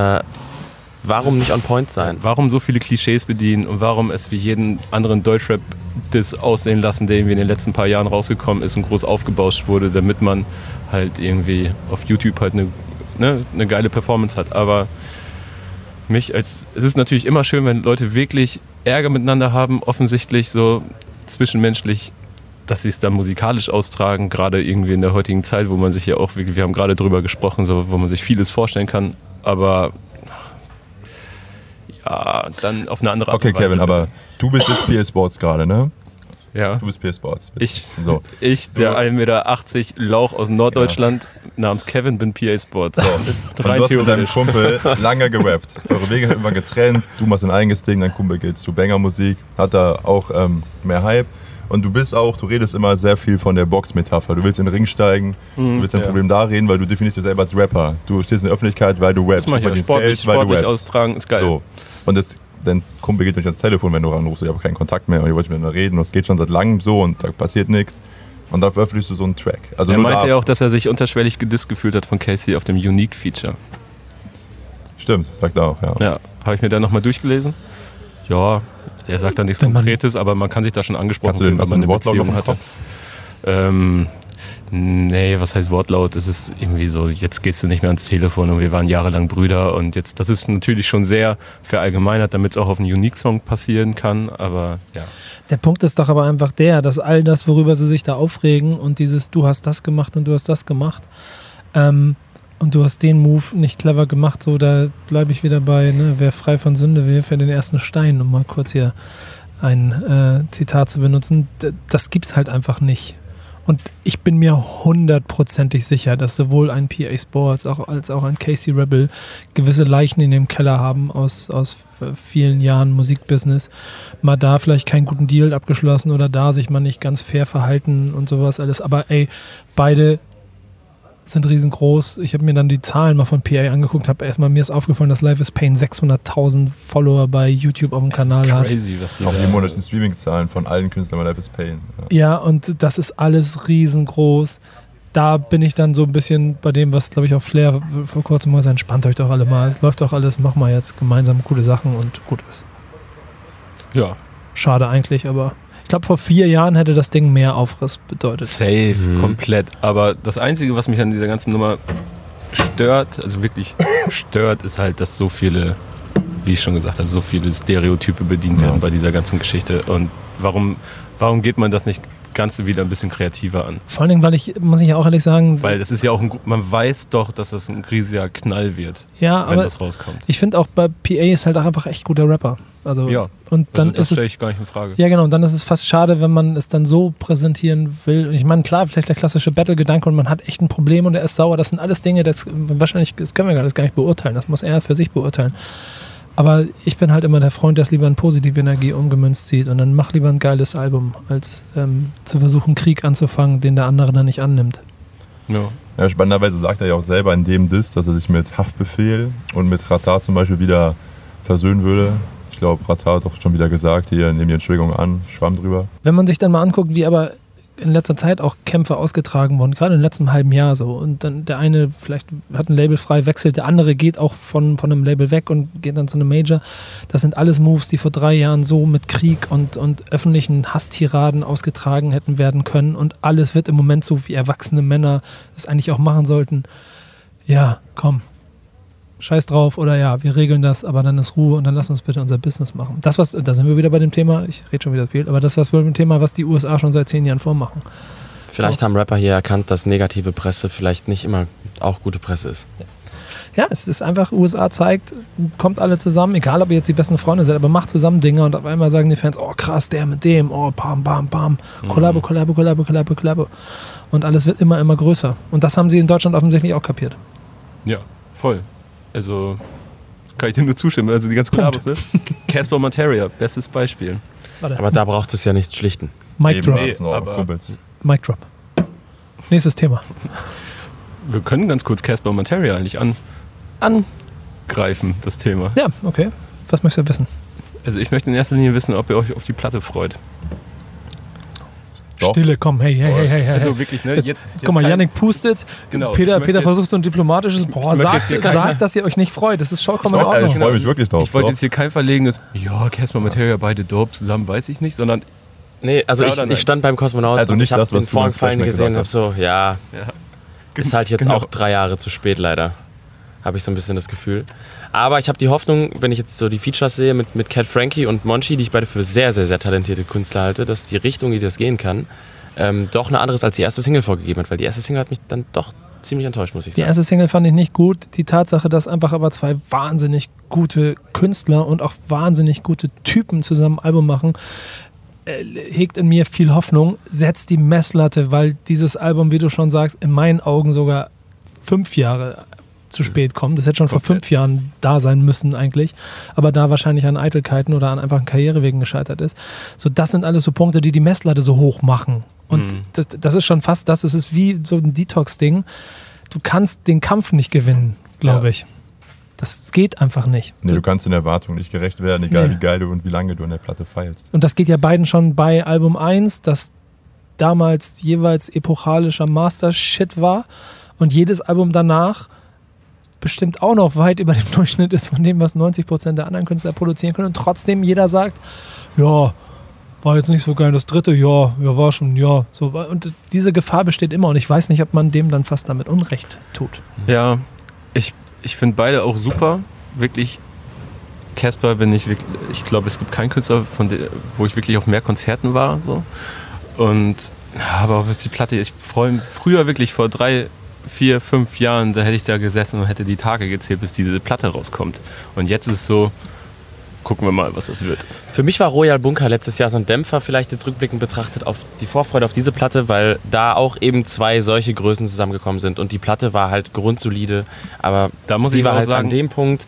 warum nicht on point sein? Warum so viele Klischees bedienen und warum es wie jeden anderen Deutschrap-Diss aussehen lassen, der irgendwie in den letzten paar Jahren rausgekommen ist und groß aufgebauscht wurde, damit man halt irgendwie auf YouTube halt eine geile Performance hat. Aber es ist natürlich immer schön, wenn Leute wirklich Ärger miteinander haben, offensichtlich so zwischenmenschlich, dass sie es dann musikalisch austragen, gerade irgendwie in der heutigen Zeit, wo man sich ja auch wirklich, wir haben gerade drüber gesprochen, so, wo man sich vieles vorstellen kann, aber ja, dann auf eine andere Art und Weise. Okay, Kevin, aber du bist jetzt PA Sports gerade, ne? Ja. Du bist PA Sports. Ich, der 1,80 Meter Lauch aus Norddeutschland namens Kevin, bin PA Sports. So. Und du hast mit deinem Kumpel lange gerappt. Eure Wege haben irgendwann getrennt. Du machst dein eigenes Ding, dein Kumpel geht zu Banger-Musik. Hat da auch mehr Hype. Und du redest immer sehr viel von der Box-Metapher. Du willst in den Ring steigen, du willst dein Problem da reden, weil du definierst dich selber als Rapper. Du stehst in der Öffentlichkeit, weil du rappst. Das mach ich ja. Sportlich austragen, ist geil. So. Und dein Kumpel geht nicht ans Telefon, wenn du ranrufst. Ich habe keinen Kontakt mehr und ich wollte mit mir reden. Und es geht schon seit langem so und da passiert nichts. Und da veröffentlichst du so einen Track. Also er meinte ja auch, dass er sich unterschwellig gedisst gefühlt hat von Casey auf dem Unique-Feature. Stimmt, sagt er auch, ja. Ja, habe ich mir dann nochmal durchgelesen. Ja, der sagt dann nichts Konkretes, aber man kann sich da schon angesprochen fühlen, wenn man eine Beziehung hatte. Nee, was heißt Wortlaut? Es ist irgendwie so, jetzt gehst du nicht mehr ans Telefon und wir waren jahrelang Brüder und jetzt, das ist natürlich schon sehr verallgemeinert, damit es auch auf einen Unique-Song passieren kann, aber ja. Der Punkt ist doch aber einfach dass all das, worüber sie sich da aufregen und dieses, du hast das gemacht und du hast das gemacht, und du hast den Move nicht clever gemacht, so, da bleibe ich wieder bei, ne, wer frei von Sünde will, für den ersten Stein, um mal kurz hier ein Zitat zu benutzen. Das gibt's halt einfach nicht. Und ich bin mir 100%ig sicher, dass sowohl ein PA Sports als auch ein Casey Rebel gewisse Leichen in dem Keller haben aus vielen Jahren Musikbusiness. Mal da vielleicht keinen guten Deal abgeschlossen oder da sich mal nicht ganz fair verhalten und sowas alles. Aber ey, beide sind riesengroß. Ich habe mir dann die Zahlen mal von PA angeguckt, mir ist aufgefallen, dass Life is Pain 600.000 Follower bei YouTube auf dem Kanal hat. Das ist crazy, was sie auch die monatlichen Streaming-Zahlen von allen Künstlern bei Life is Pain. Ja, und das ist alles riesengroß. Da bin ich dann so ein bisschen bei dem, was, glaube ich, auch Flair vor kurzem mal sagt, entspannt euch doch alle mal, es läuft doch alles, mach mal jetzt gemeinsam coole Sachen und gut ist. Ja. Schade eigentlich, aber ich glaube, vor 4 Jahren hätte das Ding mehr Aufriss bedeutet. Safe, komplett. Aber das Einzige, was mich an dieser ganzen Nummer stört, also wirklich stört, ist halt, dass so viele, wie ich schon gesagt habe, so viele Stereotype bedient werden bei dieser ganzen Geschichte. Und warum geht man das nicht Ganze wieder ein bisschen kreativer an? Vor allen Dingen, muss ich auch ehrlich sagen, weil das ist ja auch man weiß doch, dass das ein riesiger Knall wird, ja, wenn aber das rauskommt. Ich finde auch bei PA ist halt auch einfach echt guter Rapper. Also, ja, und dann das ist stelle ich gar nicht in Frage. Ja, genau, und dann ist es fast schade, wenn man es dann so präsentieren will. Ich meine, klar, vielleicht der klassische Battle-Gedanke und man hat echt ein Problem und er ist sauer. Das sind alles Dinge, das können wir gar nicht beurteilen. Das muss er für sich beurteilen. Aber ich bin halt immer der Freund, der es lieber in positive Energie umgemünzt sieht und dann mach lieber ein geiles Album, als zu versuchen, Krieg anzufangen, den der andere dann nicht annimmt. Ja, spannenderweise sagt er ja auch selber in dem Diss, dass er sich mit Haftbefehl und mit Ratar zum Beispiel wieder versöhnen würde. Ich glaube, Ratar hat auch schon wieder gesagt, hier, nehmen die Entschuldigung an, schwamm drüber. Wenn man sich dann mal anguckt, wie aber in letzter Zeit auch Kämpfe ausgetragen wurden, gerade im letzten halben Jahr so. Und dann der eine vielleicht hat ein Label frei, wechselt, der andere geht auch von einem Label weg und geht dann zu einem Major. Das sind alles Moves, die vor 3 Jahren so mit Krieg und öffentlichen Hasstiraden ausgetragen hätten werden können. Und alles wird im Moment so, wie erwachsene Männer es eigentlich auch machen sollten. Ja, komm. Scheiß drauf oder ja, wir regeln das, aber dann ist Ruhe und dann lass uns bitte unser Business machen. Da sind wir wieder bei dem Thema, ich rede schon wieder viel, aber das ist bei dem Thema, was die USA schon seit 10 Jahren vormachen. Vielleicht haben Rapper hier erkannt, dass negative Presse vielleicht nicht immer auch gute Presse ist. Ja, es ist einfach, USA zeigt, kommt alle zusammen, egal ob ihr jetzt die besten Freunde seid, aber macht zusammen Dinge und auf einmal sagen die Fans, oh krass, der mit dem, oh bam, bam, bam, Kollabo, Kollabo, Kollabo, Kollabo, Kollabo. Und alles wird immer, immer größer. Und das haben sie in Deutschland offensichtlich auch kapiert. Ja, voll. Also, kann ich dir nur zustimmen. Also die ganze Kollabos, ne? Casper Materia, bestes Beispiel. Warte. Aber da braucht es ja nichts schlichten. Mic Drop. Mic Drop. Nächstes Thema. Wir können ganz kurz Casper Materia eigentlich angreifen, das Thema. Ja, okay. Was möchtest du wissen? Also ich möchte in erster Linie wissen, ob ihr euch auf die Platte freut. Doch. Stille, komm, hey. Also wirklich, ne? Jetzt guck mal, Yannick pustet, genau, Peter versucht so ein diplomatisches, sagt, dass ihr euch nicht freut, das ist vollkommen in Ordnung. Ich freue mich wirklich drauf. Ich wollte jetzt hier kein verlegenes, ja, Casper Materia, beide dope zusammen, weiß ich nicht, sondern... Nee, also ich stand beim Kosmonauten also nicht und ich habe den Vorfallen gesehen und habe so, ist halt jetzt auch 3 Jahre zu spät leider. Habe ich so ein bisschen das Gefühl. Aber ich habe die Hoffnung, wenn ich jetzt so die Features sehe mit Cat Frankie und Monchi, die ich beide für sehr, sehr, sehr talentierte Künstler halte, dass die Richtung, die das gehen kann, doch eine andere ist, als die erste Single vorgegeben hat. Weil die erste Single hat mich dann doch ziemlich enttäuscht, muss ich sagen. Die erste Single fand ich nicht gut. Die Tatsache, dass einfach aber 2 wahnsinnig gute Künstler und auch wahnsinnig gute Typen zusammen ein Album machen, hegt in mir viel Hoffnung, setzt die Messlatte, weil dieses Album, wie du schon sagst, in meinen Augen sogar 5 Jahre zu spät kommt. Das hätte schon vor 5 Jahren da sein müssen eigentlich, aber da wahrscheinlich an Eitelkeiten oder an einfachen Karrierewegen gescheitert ist. So, das sind alles so Punkte, die Messlatte so hoch machen. Und das ist schon fast das, es ist wie so ein Detox-Ding. Du kannst den Kampf nicht gewinnen, glaube ich. Das geht einfach nicht. Nee, du kannst den Erwartungen nicht gerecht werden, egal wie geil du und wie lange du an der Platte feilst. Und das geht ja beiden schon bei Album 1, das damals jeweils epochalischer Master-Shit war und jedes Album danach bestimmt auch noch weit über dem Durchschnitt ist von dem, was 90% der anderen Künstler produzieren können. Und trotzdem jeder sagt, ja, war jetzt nicht so geil. Das dritte, ja, war schon, ja. So. Und diese Gefahr besteht immer und ich weiß nicht, ob man dem dann fast damit Unrecht tut. Ja, ich finde beide auch super. Wirklich, Caspar bin ich wirklich, ich glaube, es gibt keinen Künstler, wo ich wirklich auf mehr Konzerten war. So. Und, aber ob es die Platte, ich freue mich früher wirklich vor 3, 4, 5 Jahren, da hätte ich da gesessen und hätte die Tage gezählt, bis diese Platte rauskommt. Und jetzt ist es so, gucken wir mal, was das wird. Für mich war Royal Bunker letztes Jahr so ein Dämpfer, vielleicht jetzt rückblickend betrachtet, auf die Vorfreude auf diese Platte, weil da auch eben 2 solche Größen zusammengekommen sind und die Platte war halt grundsolide, aber da muss sie ich war auch halt sagen, an dem Punkt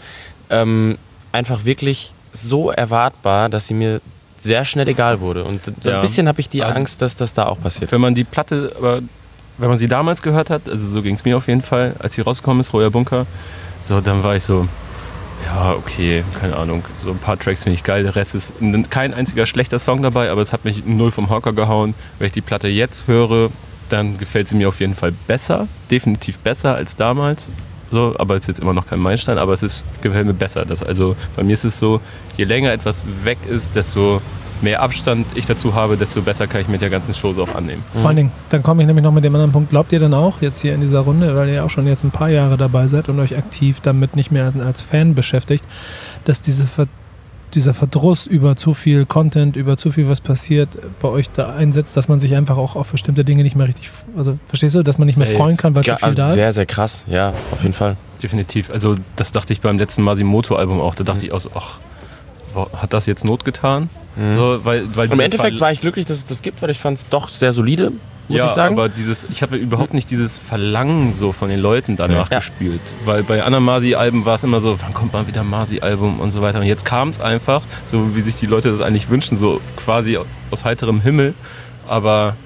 einfach wirklich so erwartbar, dass sie mir sehr schnell egal wurde und so ein bisschen habe ich die Angst, dass das da auch passiert. Wenn man die Platte, aber wenn man sie damals gehört hat, also so ging es mir auf jeden Fall, als sie rausgekommen ist, Royal Bunker, so, dann war ich so, ja, okay, keine Ahnung, so ein paar Tracks finde ich geil, der Rest ist kein einziger schlechter Song dabei, aber es hat mich 0 vom Hocker gehauen. Wenn ich die Platte jetzt höre, dann gefällt sie mir auf jeden Fall besser, definitiv besser als damals, so, aber es ist jetzt immer noch kein Meilenstein, aber gefällt mir besser. Also bei mir ist es so, je länger etwas weg ist, desto mehr Abstand ich dazu habe, desto besser kann ich mit der ganzen Show auch annehmen. Vor allen Dingen, dann komme ich nämlich noch mit dem anderen Punkt. Glaubt ihr dann auch jetzt hier in dieser Runde, weil ihr ja auch schon jetzt ein paar Jahre dabei seid und euch aktiv damit nicht mehr als Fan beschäftigt, dass dieser Verdruss über zu viel Content, über zu viel, was passiert, bei euch da einsetzt, dass man sich einfach auch auf bestimmte Dinge nicht mehr richtig, also verstehst du, dass man nicht mehr freuen kann, weil zu viel da ist? Sehr, sehr krass, ja, auf jeden Fall. Definitiv. Also das dachte ich beim letzten Masimoto-Album auch. Da dachte ich auch so, ach, hat das jetzt Not getan? So, weil im Endeffekt war ich glücklich, dass es das gibt, weil ich fand es doch sehr solide, muss ich sagen. Aber ich habe überhaupt nicht dieses Verlangen so von den Leuten danach gespürt. Weil bei anderen Masi-Alben war es immer so, wann kommt mal wieder ein Masi-Album und so weiter. Und jetzt kam es einfach, so wie sich die Leute das eigentlich wünschen, so quasi aus heiterem Himmel. Aber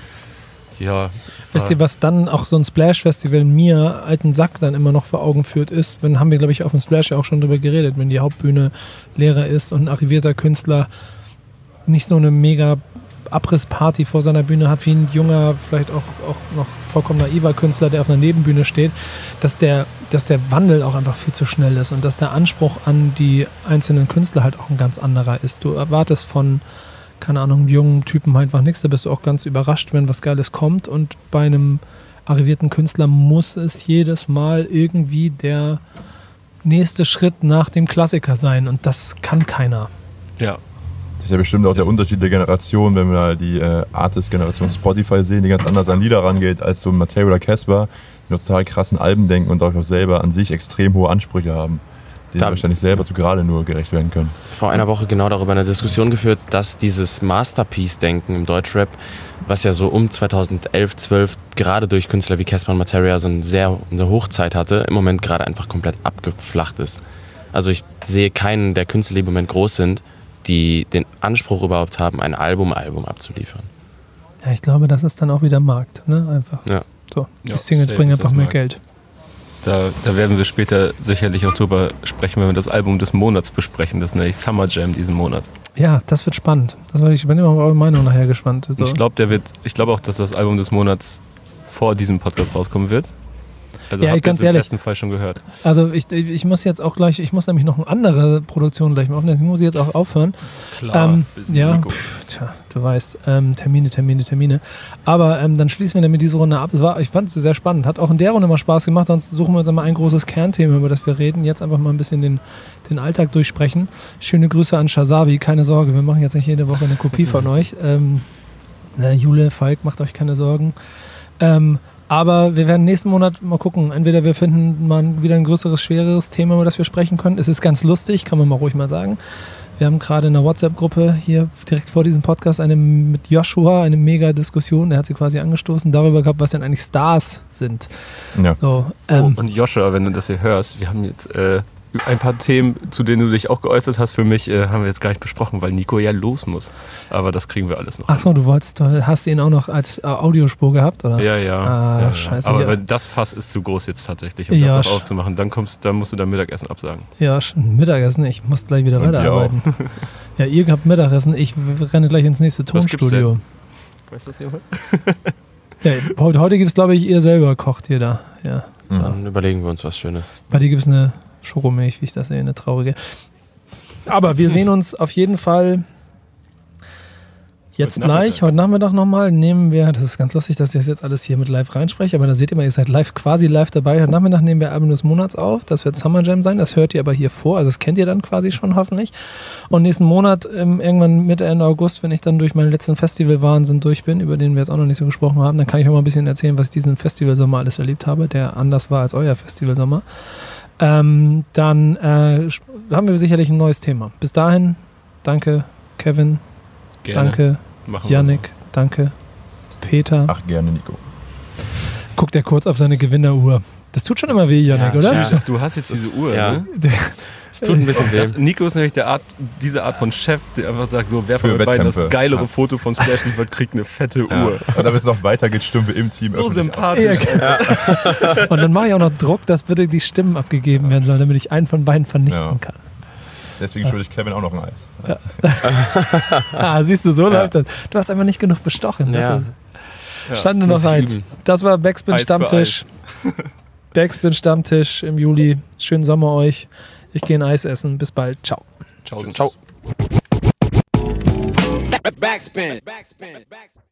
ja. Wisst ihr, was dann auch so ein Splash-Festival mir, alten Sack, dann immer noch vor Augen führt, ist, wenn haben wir, glaube ich, auf dem Splash ja auch schon drüber geredet, wenn die Hauptbühne leerer ist und ein arrivierter Künstler nicht so eine mega Abrissparty vor seiner Bühne hat, wie ein junger, vielleicht auch noch vollkommen naiver Künstler, der auf einer Nebenbühne steht, dass der Wandel auch einfach viel zu schnell ist und dass der Anspruch an die einzelnen Künstler halt auch ein ganz anderer ist. Du erwartest von, keine Ahnung, jungen Typen einfach nichts, da bist du auch ganz überrascht, wenn was Geiles kommt und bei einem arrivierten Künstler muss es jedes Mal irgendwie der nächste Schritt nach dem Klassiker sein und das kann keiner. Ja. Das ist ja bestimmt auch der Unterschied der Generation, wenn wir die Artist-Generation Spotify sehen, die ganz anders an Lieder rangeht als so Matteo oder Caspar, die noch total krassen Alben denken und auch selber an sich extrem hohe Ansprüche haben, die wahrscheinlich selber so gerade nur gerecht werden können. Vor einer Woche genau darüber eine Diskussion geführt, dass dieses Masterpiece-Denken im Deutschrap, was ja so um 2011, 12 gerade durch Künstler wie Caspar und Materia so eine Hochzeit hatte, im Moment gerade einfach komplett abgeflacht ist. Also ich sehe keinen der Künstler, die im Moment groß sind, die den Anspruch überhaupt haben, ein Album abzuliefern. Ja, ich glaube, das ist dann auch wieder Markt, ne? Einfach. Ja. So, die Singles bringen einfach mehr Geld. Da werden wir später sicherlich auch drüber sprechen, wenn wir das Album des Monats besprechen. Das nenne ich Summer Jam diesen Monat. Ja, das wird spannend. Ich bin immer auf eure Meinung nachher gespannt. So. Ich glaube auch, dass das Album des Monats vor diesem Podcast rauskommen wird. Also ja, habt ganz ihr es im ehrlich, besten Fall schon gehört. Also ich muss jetzt auch gleich, ich muss nämlich noch eine andere Produktion gleich machen, deswegen muss ich jetzt auch aufhören. Klar, ja, du weißt, Termine. Aber dann schließen wir damit diese Runde ab. Ich fand es sehr spannend, hat auch in der Runde mal Spaß gemacht, sonst suchen wir uns einmal ein großes Kernthema, über das wir reden. Jetzt einfach mal ein bisschen den Alltag durchsprechen. Schöne Grüße an Shazabi, keine Sorge, wir machen jetzt nicht jede Woche eine Kopie von euch. Jule, Falk, macht euch keine Sorgen. Aber wir werden nächsten Monat mal gucken. Entweder wir finden mal wieder ein größeres, schwereres Thema, über das wir sprechen können. Es ist ganz lustig, kann man mal ruhig mal sagen. Wir haben gerade in der WhatsApp-Gruppe hier direkt vor diesem Podcast mit Joshua eine mega Diskussion, der hat sie quasi angestoßen, darüber gehabt, was denn eigentlich Stars sind. Ja. So, Und Joshua, wenn du das hier hörst, wir haben jetzt ein paar Themen, zu denen du dich auch geäußert hast, für mich haben wir jetzt gar nicht besprochen, weil Nico ja los muss. Aber das kriegen wir alles noch. Achso, hast ihn auch noch als Audiospur gehabt, oder? Ja. Ja. Scheiße. Aber Ja. Das Fass ist zu groß jetzt tatsächlich, um das noch aufzumachen. Dann musst du dein Mittagessen absagen. Ja, Mittagessen, ich muss gleich wieder Und weiterarbeiten. Ja, ihr habt Mittagessen, ich renne gleich ins nächste Tonstudio. Weißt du das jemand? Ja, heute gibt es, glaube ich, ihr selber kocht ihr da. Ja. Dann überlegen wir uns was Schönes. Bei dir gibt es eine Schokomilch, wie ich das sehe, eine traurige. Aber wir sehen uns auf jeden Fall jetzt gleich, heute Nachmittag nochmal, das ist ganz lustig, dass ich das jetzt alles hier mit live reinspreche, aber da seht ihr mal, ihr seid quasi live dabei. Heute Nachmittag nehmen wir Album des Monats auf, das wird Summer Jam sein, das hört ihr aber hier vor, also das kennt ihr dann quasi schon hoffentlich. Und nächsten Monat, irgendwann Mitte, Ende August, wenn ich dann durch meinen letzten Festivalwahnsinn durch bin, über den wir jetzt auch noch nicht so gesprochen haben, dann kann ich euch mal ein bisschen erzählen, was ich diesen Festivalsommer alles erlebt habe, der anders war als euer Festivalsommer. Dann haben wir sicherlich ein neues Thema. Bis dahin, danke Kevin, Gerne. danke Yannick, danke Peter. Ach, gerne, Nico. Guckt er kurz auf seine Gewinneruhr. Das tut schon immer weh, Yannick, oder? Ja. Ach, du hast jetzt diese Uhr, Ja. ne? Es tut ein bisschen weh. Nico ist nämlich diese Art von Chef, der einfach sagt, so, wer von Für euch beiden das Wettkämpfe. geilere Foto von Splash liefert, kriegt eine fette Uhr. Und damit es noch weitergeht, stimmen wir im Team So öffentlich ab. sympathisch. Und dann mache ich auch noch Druck, dass bitte die Stimmen abgegeben werden sollen, damit ich einen von beiden vernichten kann. Deswegen schulde ich Kevin auch noch ein Eis. Siehst du, so läuft das. Du hast einfach nicht genug bestochen. Ja. Stand nur das noch muss ich eins. üben. Das war Backspin Eis für Stammtisch. Backspin Stammtisch im Juli. Schönen Sommer euch. Ich gehe ein Eis essen. Bis bald. Ciao. Ciao. Ciao. Backspin.